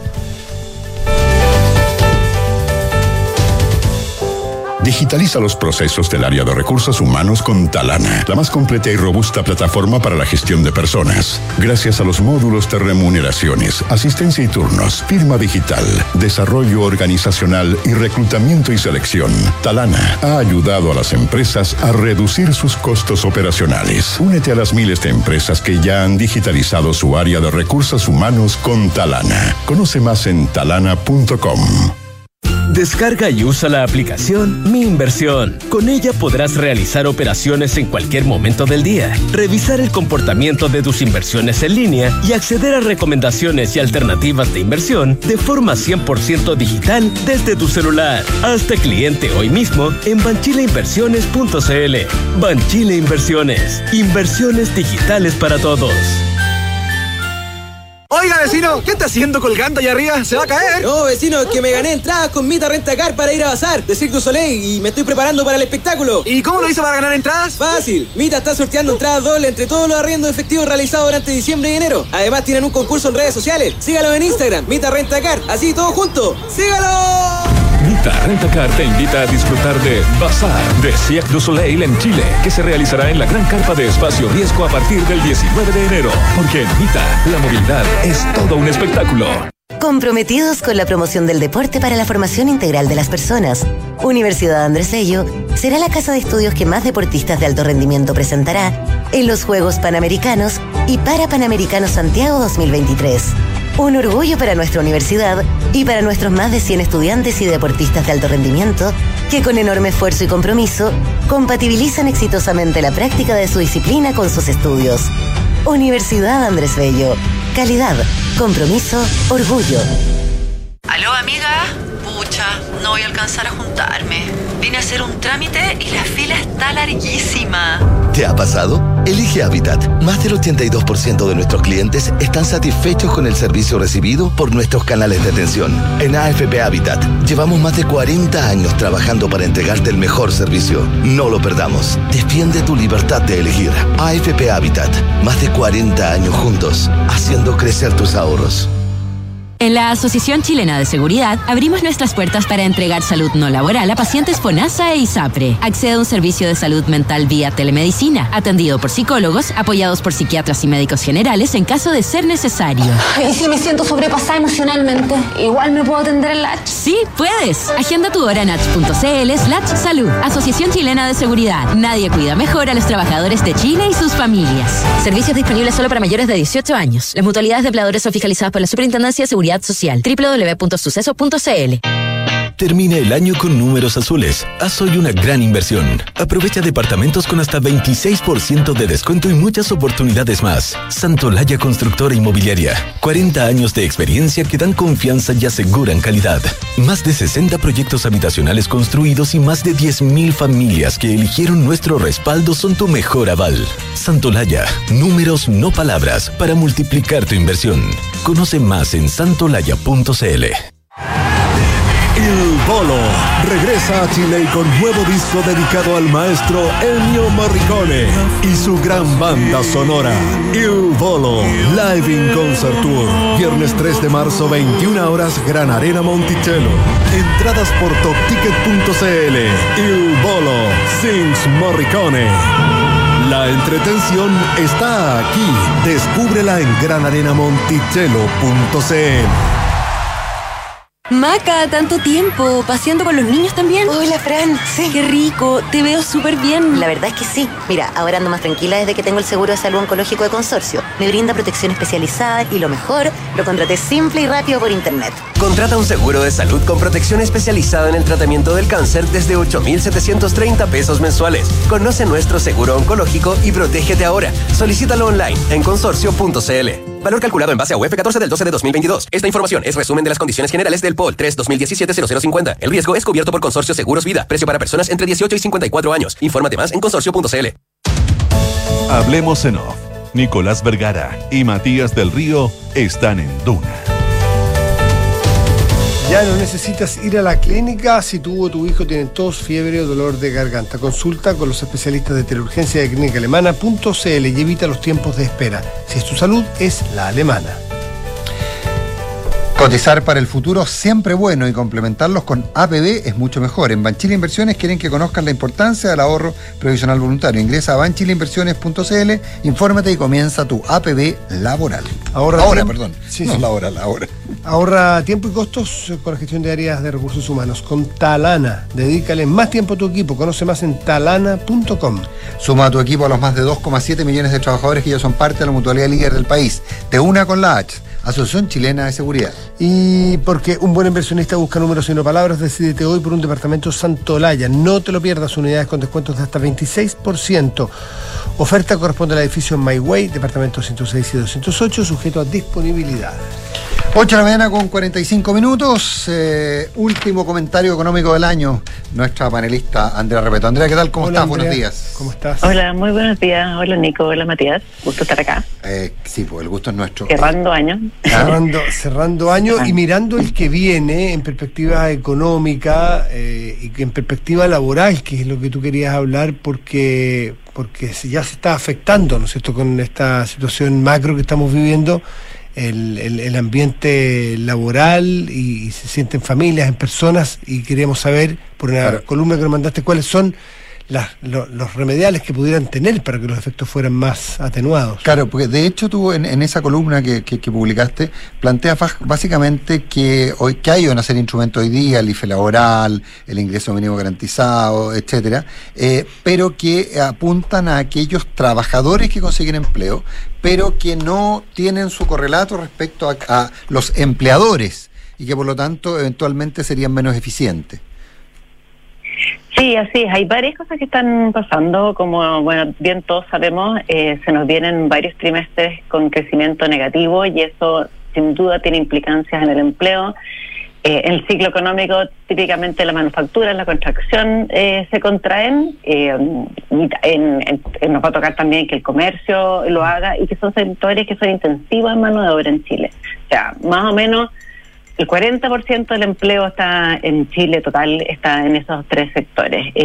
Digitaliza los procesos del área de recursos humanos con Talana, la más completa y robusta plataforma para la gestión de personas. Gracias a los módulos de remuneraciones, asistencia y turnos, firma digital, desarrollo organizacional y reclutamiento y selección, Talana ha ayudado a las empresas a reducir sus costos operacionales. Únete a las miles de empresas que ya han digitalizado su área de recursos humanos con Talana. Conoce más en talana.com. Descarga y usa la aplicación Mi Inversión. Con ella podrás realizar operaciones en cualquier momento del día, revisar el comportamiento de tus inversiones en línea y acceder a recomendaciones y alternativas de inversión de forma 100% digital desde tu celular. Hazte cliente hoy mismo en banchileinversiones.cl. Banchile Inversiones. Inversiones digitales para todos. Oiga, vecino, ¿qué está haciendo colgando allá arriba? ¿Se va a caer? No, vecino, es que me gané entradas con Mita Rentacar para ir a Bazar de Cirque du Soleil y me estoy preparando para el espectáculo. ¿Y cómo lo hizo para ganar entradas? Fácil, Mita está sorteando entradas dobles entre todos los arriendos efectivos realizados durante diciembre y enero. Además tienen un concurso en redes sociales. Sígalo en Instagram, Mita Rentacar, así todos juntos. ¡Sígalo! Mita Rentacar te invita a disfrutar de Bazar de Cirque du Soleil en Chile, que se realizará en la gran carpa de Espacio Riesgo a partir del 19 de enero. Porque en Mita, la movilidad es todo un espectáculo. Comprometidos con la promoción del deporte para la formación integral de las personas, Universidad Andrés Bello será la casa de estudios que más deportistas de alto rendimiento presentará en los Juegos Panamericanos y Parapanamericanos Santiago 2023. Un orgullo para nuestra universidad y para nuestros más de 100 estudiantes y deportistas de alto rendimiento que con enorme esfuerzo y compromiso compatibilizan exitosamente la práctica de su disciplina con sus estudios. Universidad Andrés Bello. Calidad, compromiso, orgullo. ¿Aló, amiga? Pucha, no voy a alcanzar a juntarme. Vine a hacer un trámite y la fila está larguísima. ¿Te ha pasado? Elige Habitat. Más del 82% de nuestros clientes están satisfechos con el servicio recibido por nuestros canales de atención. En AFP Habitat llevamos más de 40 años trabajando para entregarte el mejor servicio. No lo perdamos. Defiende tu libertad de elegir. AFP Habitat. Más de 40 años juntos, haciendo crecer tus ahorros. En la Asociación Chilena de Seguridad abrimos nuestras puertas para entregar salud no laboral a pacientes FONASA e ISAPRE. Accede a un servicio de salud mental vía telemedicina, atendido por psicólogos, apoyados por psiquiatras y médicos generales en caso de ser necesario. ¿Y si me siento sobrepasada emocionalmente? ¿Igual me puedo atender en Lach? Sí, puedes. Agenda tu hora en ach.cl/salud. Asociación Chilena de Seguridad. Nadie cuida mejor a los trabajadores de Chile y sus familias. Servicios disponibles solo para mayores de 18 años. Las mutualidades de empleadores son fiscalizadas por la Superintendencia de Seguridad Social. www.suceso.cl. Termina el año con números azules. Haz hoy una gran inversión. Aprovecha departamentos con hasta 26% de descuento y muchas oportunidades más. Santolaya Constructora Inmobiliaria. 40 años de experiencia que dan confianza y aseguran calidad. Más de 60 proyectos habitacionales construidos y más de 10.000 familias que eligieron nuestro respaldo son tu mejor aval. Santolaya. Números, no palabras, para multiplicar tu inversión. Conoce más en santolaya.cl. Il Volo regresa a Chile con nuevo disco dedicado al maestro Ennio Morricone y su gran banda sonora. Il Volo Live in Concert Tour. Viernes 3 de marzo, 21 horas, Gran Arena Monticello. Entradas por topticket.cl. Il Volo sings Morricone. La entretención está aquí. Descúbrela en granarenamonticello.cl. Maca, tanto tiempo, paseando con los niños también. Hola, Fran. Sí. Qué rico, te veo súper bien. La verdad es que sí. Mira, ahora ando más tranquila desde que tengo el seguro de salud oncológico de Consorcio. Me brinda protección especializada y lo mejor, lo contraté simple y rápido por internet. Contrata un seguro de salud con protección especializada en el tratamiento del cáncer desde 8,730 pesos mensuales. Conoce nuestro seguro oncológico y protégete ahora. Solicítalo online en consorcio.cl. Valor calculado en base a UF 14 del 12 de 2022. Esta información es resumen de las condiciones generales del POL 3-2017-0050. El riesgo es cubierto por Consorcio Seguros Vida. Precio para personas entre 18 y 54 años. Infórmate más en consorcio.cl. Hablemos en Off. Nicolás Vergara y Matías del Río están en Duna. Ya no necesitas ir a la clínica si tú o tu hijo tienen tos, fiebre o dolor de garganta. Consulta con los especialistas de teleurgencia de clínicaalemana.cl y evita los tiempos de espera. Si es tu salud, es la alemana. Cotizar para el futuro siempre bueno y complementarlos con APB es mucho mejor. En Banchile Inversiones quieren que conozcan la importancia del ahorro previsional voluntario. Ingresa a banchileinversiones.cl, infórmate y comienza tu APB laboral. Ahora. Ahorra tiempo y costos con la gestión de áreas de recursos humanos. Con Talana, dedícale más tiempo a tu equipo. Conoce más en talana.com. Suma a tu equipo a los más de 2,7 millones de trabajadores que ya son parte de la mutualidad líder del país. Te una con la H, Asociación Chilena de Seguridad. Y porque un buen inversionista busca números y no palabras, decídete hoy por un departamento Santolaya. No te lo pierdas, unidades con descuentos de hasta 26%. Oferta corresponde al edificio My Way, departamento 106 y 208, sujeto a disponibilidad. 8 de la mañana con 45 minutos. Último comentario económico del año. Nuestra panelista Andrea Repeto. Andrea, ¿qué tal? ¿Cómo estás? Andrea, buenos días. ¿Cómo estás? Hola, muy buenos días. Hola, Nico. Hola, Matías. Gusto estar acá. Sí, pues el gusto es nuestro. Cerrando año. Cerrando año y mirando el que viene en perspectiva económica y en perspectiva laboral, que es lo que tú querías hablar, porque ya se está afectando, ¿no es cierto?, con esta situación macro que estamos viviendo. El ambiente laboral y se sienten familias, en personas, y queríamos saber, por una columna que nos mandaste, cuáles son los remediales que pudieran tener para que los efectos fueran más atenuados. Claro, porque de hecho tú en esa columna que publicaste planteas básicamente que hay una serie de instrumentos hoy día, el IFE laboral, el ingreso mínimo garantizado, etcétera, pero que apuntan a aquellos trabajadores que consiguen empleo, pero que no tienen su correlato respecto a los empleadores y que por lo tanto eventualmente serían menos eficientes. Sí, así es. Hay varias cosas que están pasando. Como bien todos sabemos, se nos vienen varios trimestres con crecimiento negativo y eso sin duda tiene implicancias en el empleo. En el ciclo económico, típicamente la manufactura, la construcción se contraen. Nos va a tocar también que el comercio lo haga y que son sectores que son intensivos en mano de obra en Chile. O sea, más o menos el 40% del empleo está en Chile total, está en esos tres sectores.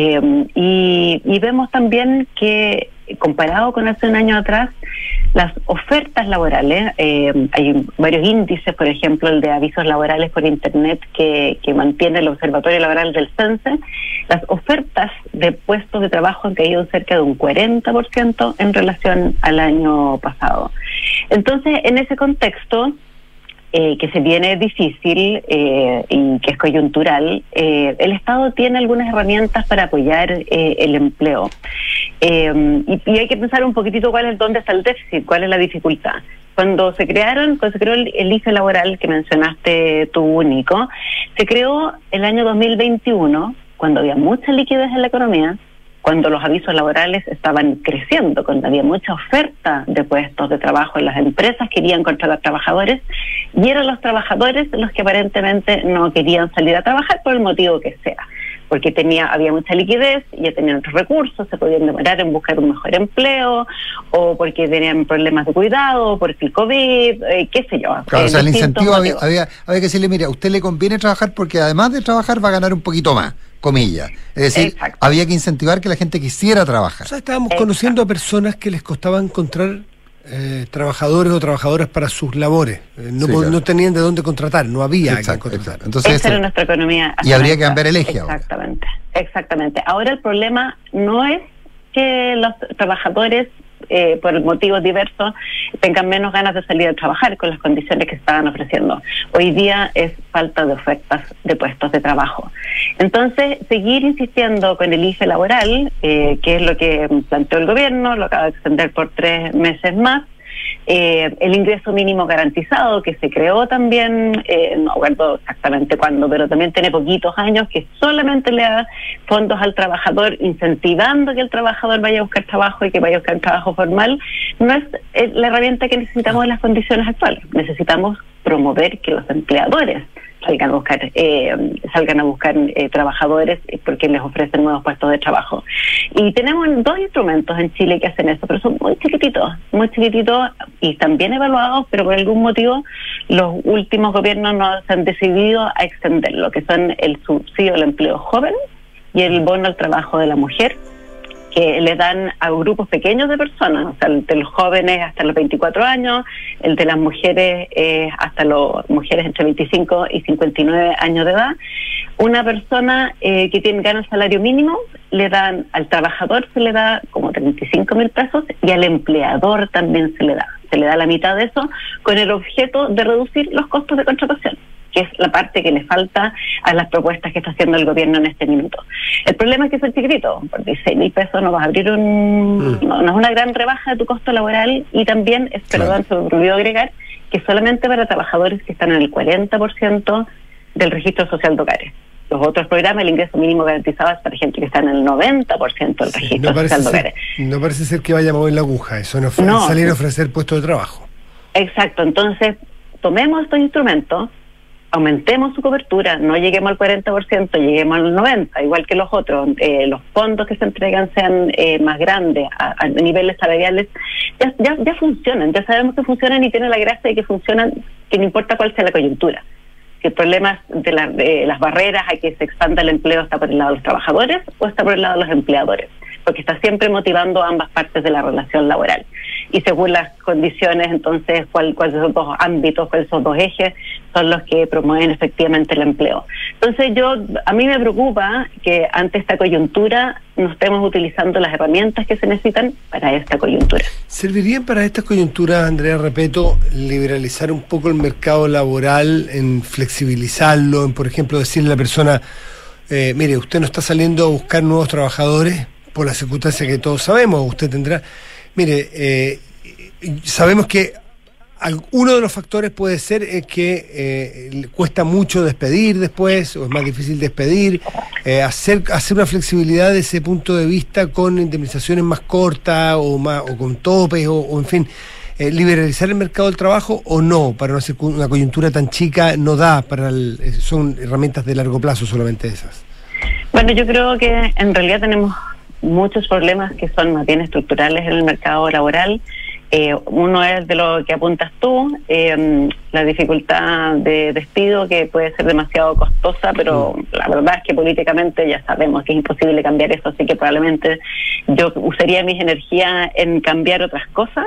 Y vemos también que, comparado con hace un año atrás, las ofertas laborales, hay varios índices, por ejemplo, el de avisos laborales por Internet que mantiene el Observatorio Laboral del CENSE, las ofertas de puestos de trabajo han caído cerca de un 40% en relación al año pasado. Entonces, en ese contexto, que se viene difícil y que es coyuntural, el Estado tiene algunas herramientas para apoyar el empleo. Y hay que pensar un poquitito dónde está el déficit, cuál es la dificultad. Cuando se creó el IFE laboral que mencionaste tú, Nico, se creó el año 2021, cuando había mucha liquidez en la economía, cuando los avisos laborales estaban creciendo, cuando había mucha oferta de puestos de trabajo en las empresas, querían contratar trabajadores, y eran los trabajadores los que aparentemente no querían salir a trabajar por el motivo que sea. Porque había mucha liquidez, ya tenían otros recursos, se podían demorar en buscar un mejor empleo, o porque tenían problemas de cuidado, porque el COVID, qué sé yo. Claro, o sea, el incentivo había que decirle, mira, a usted le conviene trabajar porque además de trabajar va a ganar un poquito más, comillas. Es decir, había que incentivar que la gente quisiera trabajar. O sea, estábamos conociendo a personas que les costaba encontrar trabajadores o trabajadoras para sus labores. No tenían de dónde contratar, no había que contratar. Entonces, esa era nuestra economía. Y habría que cambiar el eje ahora. Exactamente. Ahora el problema no es que los trabajadores, por motivos diversos, tengan menos ganas de salir a trabajar con las condiciones que estaban ofreciendo. Hoy día es falta de ofertas de puestos de trabajo. Entonces, seguir insistiendo con el IFE laboral, que es lo que planteó el gobierno, lo acaba de extender por 3 meses más. El ingreso mínimo garantizado que se creó también, no recuerdo exactamente cuándo, pero también tiene poquitos años, que solamente le da fondos al trabajador, incentivando que el trabajador vaya a buscar trabajo y que vaya a buscar trabajo formal. No es la herramienta que necesitamos en las condiciones actuales. Necesitamos promover que los empleadores salgan a buscar trabajadores porque les ofrecen nuevos puestos de trabajo. Y tenemos 2 instrumentos en Chile que hacen eso, pero son muy chiquititos y están bien evaluados, pero por algún motivo los últimos gobiernos no se han decidido a extenderlo, que son el subsidio al empleo joven y el bono al trabajo de la mujer, que le dan a grupos pequeños de personas, o sea, el de los jóvenes hasta los 24 años, el de las mujeres hasta las mujeres entre 25 y 59 años de edad. Una persona que gana el salario mínimo, le dan al trabajador se le da como 35.000 pesos y al empleador también se le da la mitad de eso, con el objeto de reducir los costos de contratación, que es la parte que le falta a las propuestas que está haciendo el gobierno en este minuto. El problema es que es el chiquitito, por 16.000 pesos no vas a abrir no es una gran rebaja de tu costo laboral, y también, se me olvidó agregar, que solamente para trabajadores que están en el 40% del registro social de hogares. Los otros programas, el ingreso mínimo garantizado es para gente que está en el 90% del registro social de hogares. No parece ser que vaya a mover la aguja, eso no salir a ofrecer puestos de trabajo. Exacto, entonces tomemos estos instrumentos, aumentemos su cobertura, no lleguemos al 40%, lleguemos al 90%, igual que los otros, los fondos que se entregan sean más grandes, a niveles salariales, ya funcionan, ya sabemos que funcionan y tienen la gracia de que funcionan, que no importa cuál sea la coyuntura. Que el problema de las barreras a que se expanda el empleo está por el lado de los trabajadores o está por el lado de los empleadores, porque está siempre motivando a ambas partes de la relación laboral. Y según las condiciones, entonces, cuáles son esos 2 ámbitos, cuáles son 2 ejes, son los que promueven efectivamente el empleo. Entonces, a mí me preocupa que ante esta coyuntura no estemos utilizando las herramientas que se necesitan para esta coyuntura. ¿Servirían para esta coyuntura, Andrea Repeto, liberalizar un poco el mercado laboral, en flexibilizarlo, en, por ejemplo, decirle a la persona, mire, usted no está saliendo a buscar nuevos trabajadores por la circunstancia que todos sabemos, usted tendrá... Mire, sabemos que uno de los factores puede ser que cuesta mucho despedir después, o es más difícil despedir, hacer una flexibilidad de ese punto de vista con indemnizaciones más cortas o con topes o en fin, liberalizar el mercado del trabajo o no, para una coyuntura tan chica no da, son herramientas de largo plazo solamente esas. Bueno, yo creo que en realidad tenemos muchos problemas que son más bien estructurales en el mercado laboral. Uno es de lo que apuntas tú, la dificultad de despido, que puede ser demasiado costosa, pero la verdad es que políticamente ya sabemos que es imposible cambiar eso, así que probablemente yo usaría mis energías en cambiar otras cosas.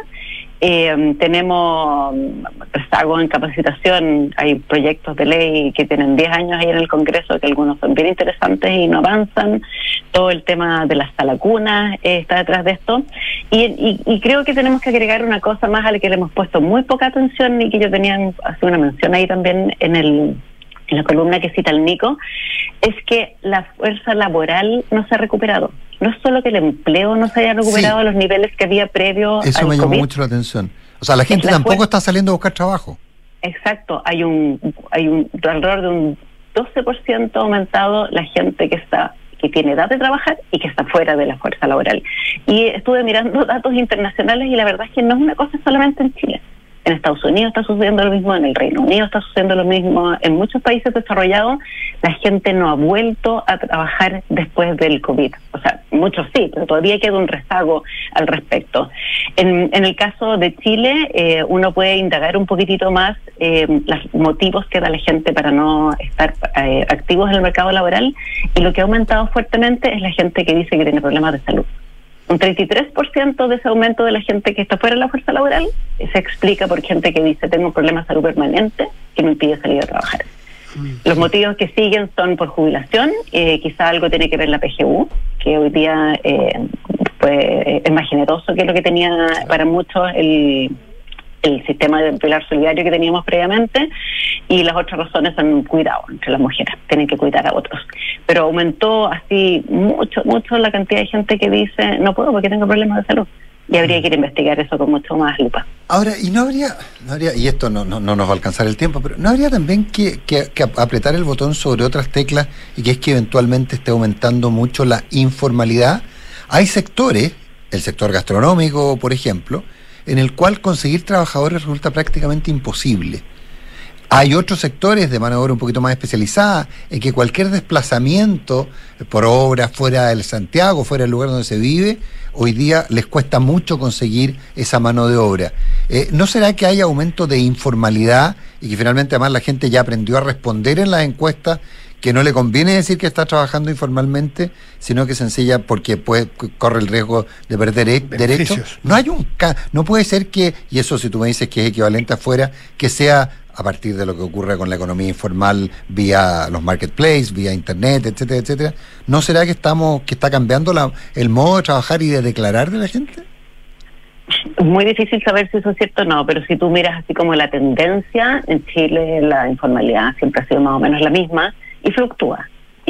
Tenemos rezago en capacitación, hay proyectos de ley que tienen 10 años ahí en el Congreso, que algunos son bien interesantes y no avanzan. Todo el tema de las salacunas está detrás de esto, y creo que tenemos que agregar una cosa más a la que le hemos puesto muy poca atención, y que yo tenía hace una mención ahí también en la columna que cita el Nico, es que la fuerza laboral no se ha recuperado. no es solo que el empleo no se haya recuperado a los niveles que había previo Eso al me llamó COVID. mucho la atención. O sea, la gente tampoco está saliendo a buscar trabajo. Exacto, hay alrededor de un 12% aumentado la gente que tiene edad de trabajar y que está fuera de la fuerza laboral. Y estuve mirando datos internacionales y la verdad es que no es una cosa solamente en Chile. En Estados Unidos está sucediendo lo mismo, en el Reino Unido está sucediendo lo mismo, en muchos países desarrollados la gente no ha vuelto a trabajar después del COVID. O sea, muchos sí, pero todavía queda un rezago al respecto. En el caso de Chile, uno puede indagar un poquitito más los motivos que da la gente para no estar activos en el mercado laboral, y lo que ha aumentado fuertemente es la gente que dice que tiene problemas de salud. Un 33% de ese aumento de la gente que está fuera de la fuerza laboral se explica por gente que dice tengo un problema de salud permanente que me impide salir a trabajar. Los motivos que siguen son por jubilación, quizá algo tiene que ver la PGU, que hoy día es más generoso que lo que tenía para muchos el sistema de pilar solidario que teníamos previamente, y las otras razones son cuidado entre las mujeres, tienen que cuidar a otros. Pero aumentó así mucho la cantidad de gente que dice no puedo porque tengo problemas de salud, y habría que ir a investigar eso con mucho más lupa. Ahora, y no habría, y esto no nos va a alcanzar el tiempo, pero no habría también que apretar el botón sobre otras teclas, y que es que eventualmente esté aumentando mucho la informalidad. Hay sectores, el sector gastronómico, por ejemplo, en el cual conseguir trabajadores resulta prácticamente imposible. Hay otros sectores de mano de obra un poquito más especializada, en que cualquier desplazamiento por obra fuera del Santiago, fuera del lugar donde se vive, hoy día les cuesta mucho conseguir esa mano de obra. ¿No será que hay aumento de informalidad y que finalmente además la gente ya aprendió a responder en las encuestas que no le conviene decir que está trabajando informalmente, sino que sencilla porque corre el riesgo de perder derechos? No puede ser que, y eso si tú me dices que es equivalente afuera, que sea a partir de lo que ocurre con la economía informal vía los marketplaces, vía internet, etcétera, etcétera. ¿No será que está cambiando el modo de trabajar y de declarar de la gente? Es muy difícil saber si eso es cierto o no, pero si tú miras así como la tendencia, en Chile la informalidad siempre ha sido más o menos la misma, y fluctúa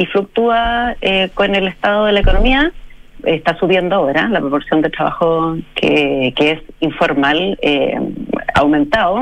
con el estado de la economía. Está subiendo ahora la proporción de trabajo que es informal, ha aumentado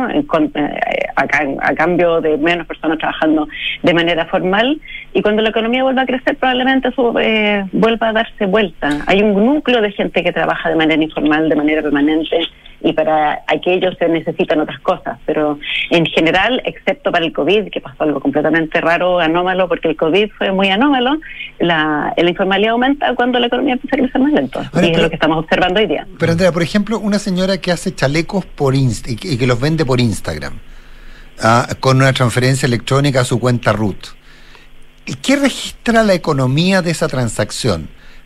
a cambio de menos personas trabajando de manera formal, y cuando la economía vuelva a crecer probablemente eso vuelva a darse vuelta. Hay un núcleo de gente que trabaja de manera informal, de manera permanente, y para aquellos se necesitan otras cosas, pero en general, excepto para el COVID, que pasó algo completamente raro, anómalo, porque el COVID fue muy anómalo, la informalidad aumenta cuando la economía empieza a crecer más lento. Ahora, y es lo que estamos observando hoy día. Pero Andrea, por ejemplo, una señora que hace chalecos y que los vende por Instagram, con una transferencia electrónica a su cuenta RUT, ¿qué registra la economía de esa transacción?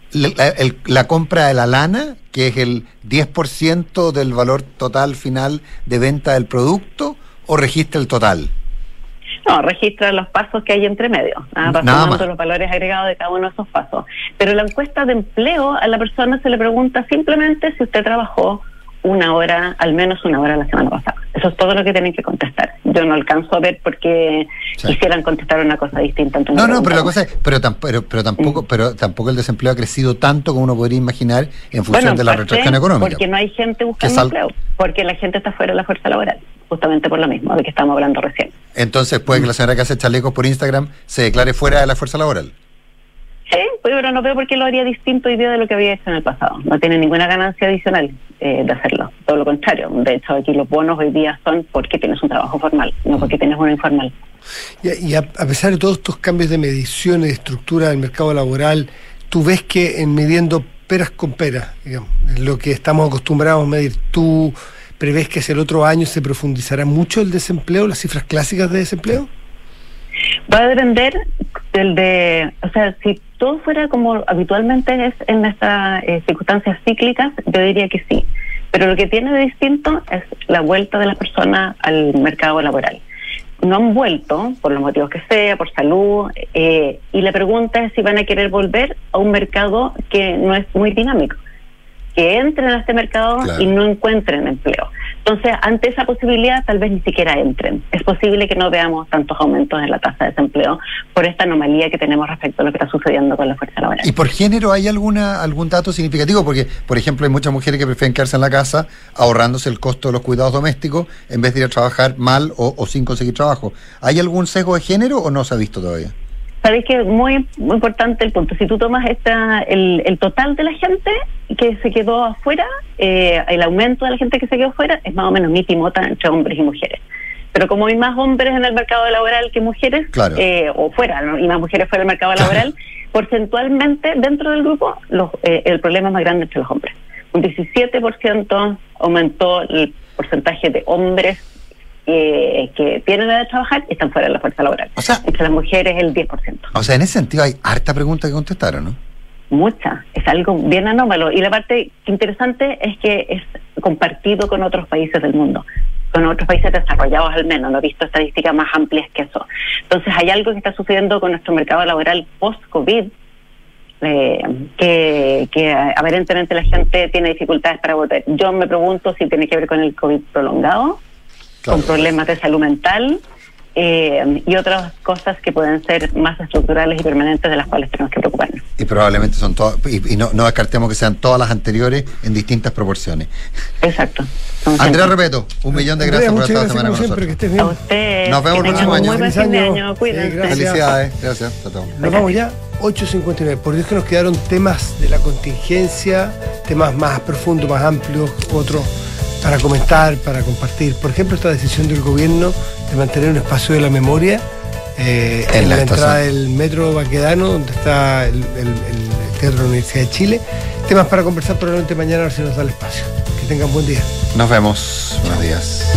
La compra de la lana, que es el 10% del valor total final de venta del producto, o registra el total? No, registra los pasos que hay entre medio, va sumando los valores agregados de cada uno de esos pasos. Pero la encuesta de empleo, a la persona se le pregunta simplemente si usted trabajó al menos una hora la semana pasada. Eso es todo lo que tienen que contestar. Yo no alcanzo a ver por qué quisieran contestar una cosa distinta. No, pero la cosa es, pero tampoco el desempleo ha crecido tanto como uno podría imaginar en función de la retracción económica. Porque no hay gente buscando empleo, porque la gente está fuera de la fuerza laboral, justamente por lo mismo de que estamos hablando recién. Entonces, ¿puede que la señora que hace chalecos por Instagram se declare fuera de la fuerza laboral? Sí, pero no veo por qué lo haría distinto hoy día de lo que había hecho en el pasado. No tiene ninguna ganancia adicional de hacerlo, todo lo contrario. De hecho, aquí los bonos hoy día son porque tienes un trabajo formal, no porque tienes uno informal. Y a pesar de todos estos cambios de medición y de estructura del mercado laboral, ¿tú ves que en midiendo peras con peras, digamos, lo que estamos acostumbrados a medir, tú prevés que hacia el otro año se profundizará mucho el desempleo, las cifras clásicas de desempleo? Va a depender si todo fuera como habitualmente es en estas circunstancias cíclicas, yo diría que sí. Pero lo que tiene de distinto es la vuelta de las personas al mercado laboral. No han vuelto, por los motivos que sea, por salud, y la pregunta es si van a querer volver a un mercado que no es muy dinámico. que entren a este mercado y no encuentren empleo. Entonces, ante esa posibilidad, tal vez ni siquiera entren. Es posible que no veamos tantos aumentos en la tasa de desempleo por esta anomalía que tenemos respecto a lo que está sucediendo con la fuerza laboral. ¿Y por género hay algún dato significativo? Porque, por ejemplo, hay muchas mujeres que prefieren quedarse en la casa ahorrándose el costo de los cuidados domésticos en vez de ir a trabajar mal o sin conseguir trabajo. ¿Hay algún sesgo de género o no se ha visto todavía? Sabéis que es muy importante el punto. Si tú tomas el total de la gente que se quedó afuera, el aumento de la gente que se quedó afuera es más o menos mitimota entre hombres y mujeres. Pero como hay más hombres en el mercado laboral que mujeres, o fuera, ¿no? Y más mujeres fuera del mercado laboral, porcentualmente dentro del grupo el problema es más grande entre los hombres. Un 17% aumentó el porcentaje de hombres que tienen edad de trabajar y están fuera de la fuerza laboral. O sea, entre las mujeres el 10%. O sea, en ese sentido hay harta pregunta que contestar, ¿no? Mucha. Es algo bien anómalo. Y la parte interesante es que es compartido con otros países del mundo, con otros países desarrollados al menos. No he visto estadísticas más amplias que eso. Entonces hay algo que está sucediendo con nuestro mercado laboral post-COVID, que aparentemente la gente tiene dificultades para volver. Yo me pregunto si tiene que ver con el COVID prolongado, con problemas de salud mental y otras cosas que pueden ser más estructurales y permanentes de las cuales tenemos que preocuparnos. Y probablemente son todas, y no descartemos que sean todas las anteriores en distintas proporciones. Exacto. Andrea Repetto, 1.000.000 de gracias por esta semana con nosotros. Que estés bien. A usted. Nos vemos el próximo año. Muy buen fin de año. Cuídense. Gracias. Felicidades. Gracias. Nos vamos ya. 8:59. Por Dios que nos quedaron temas de la contingencia, temas más profundos, más amplios, otros para comentar, para compartir. Por ejemplo, esta decisión del gobierno de mantener un espacio de la memoria en la entrada del metro Baquedano, donde está el Teatro de la Universidad de Chile. Temas para conversar probablemente mañana, a ver si nos da el espacio. Que tengan buen día. Nos vemos. Buenos días.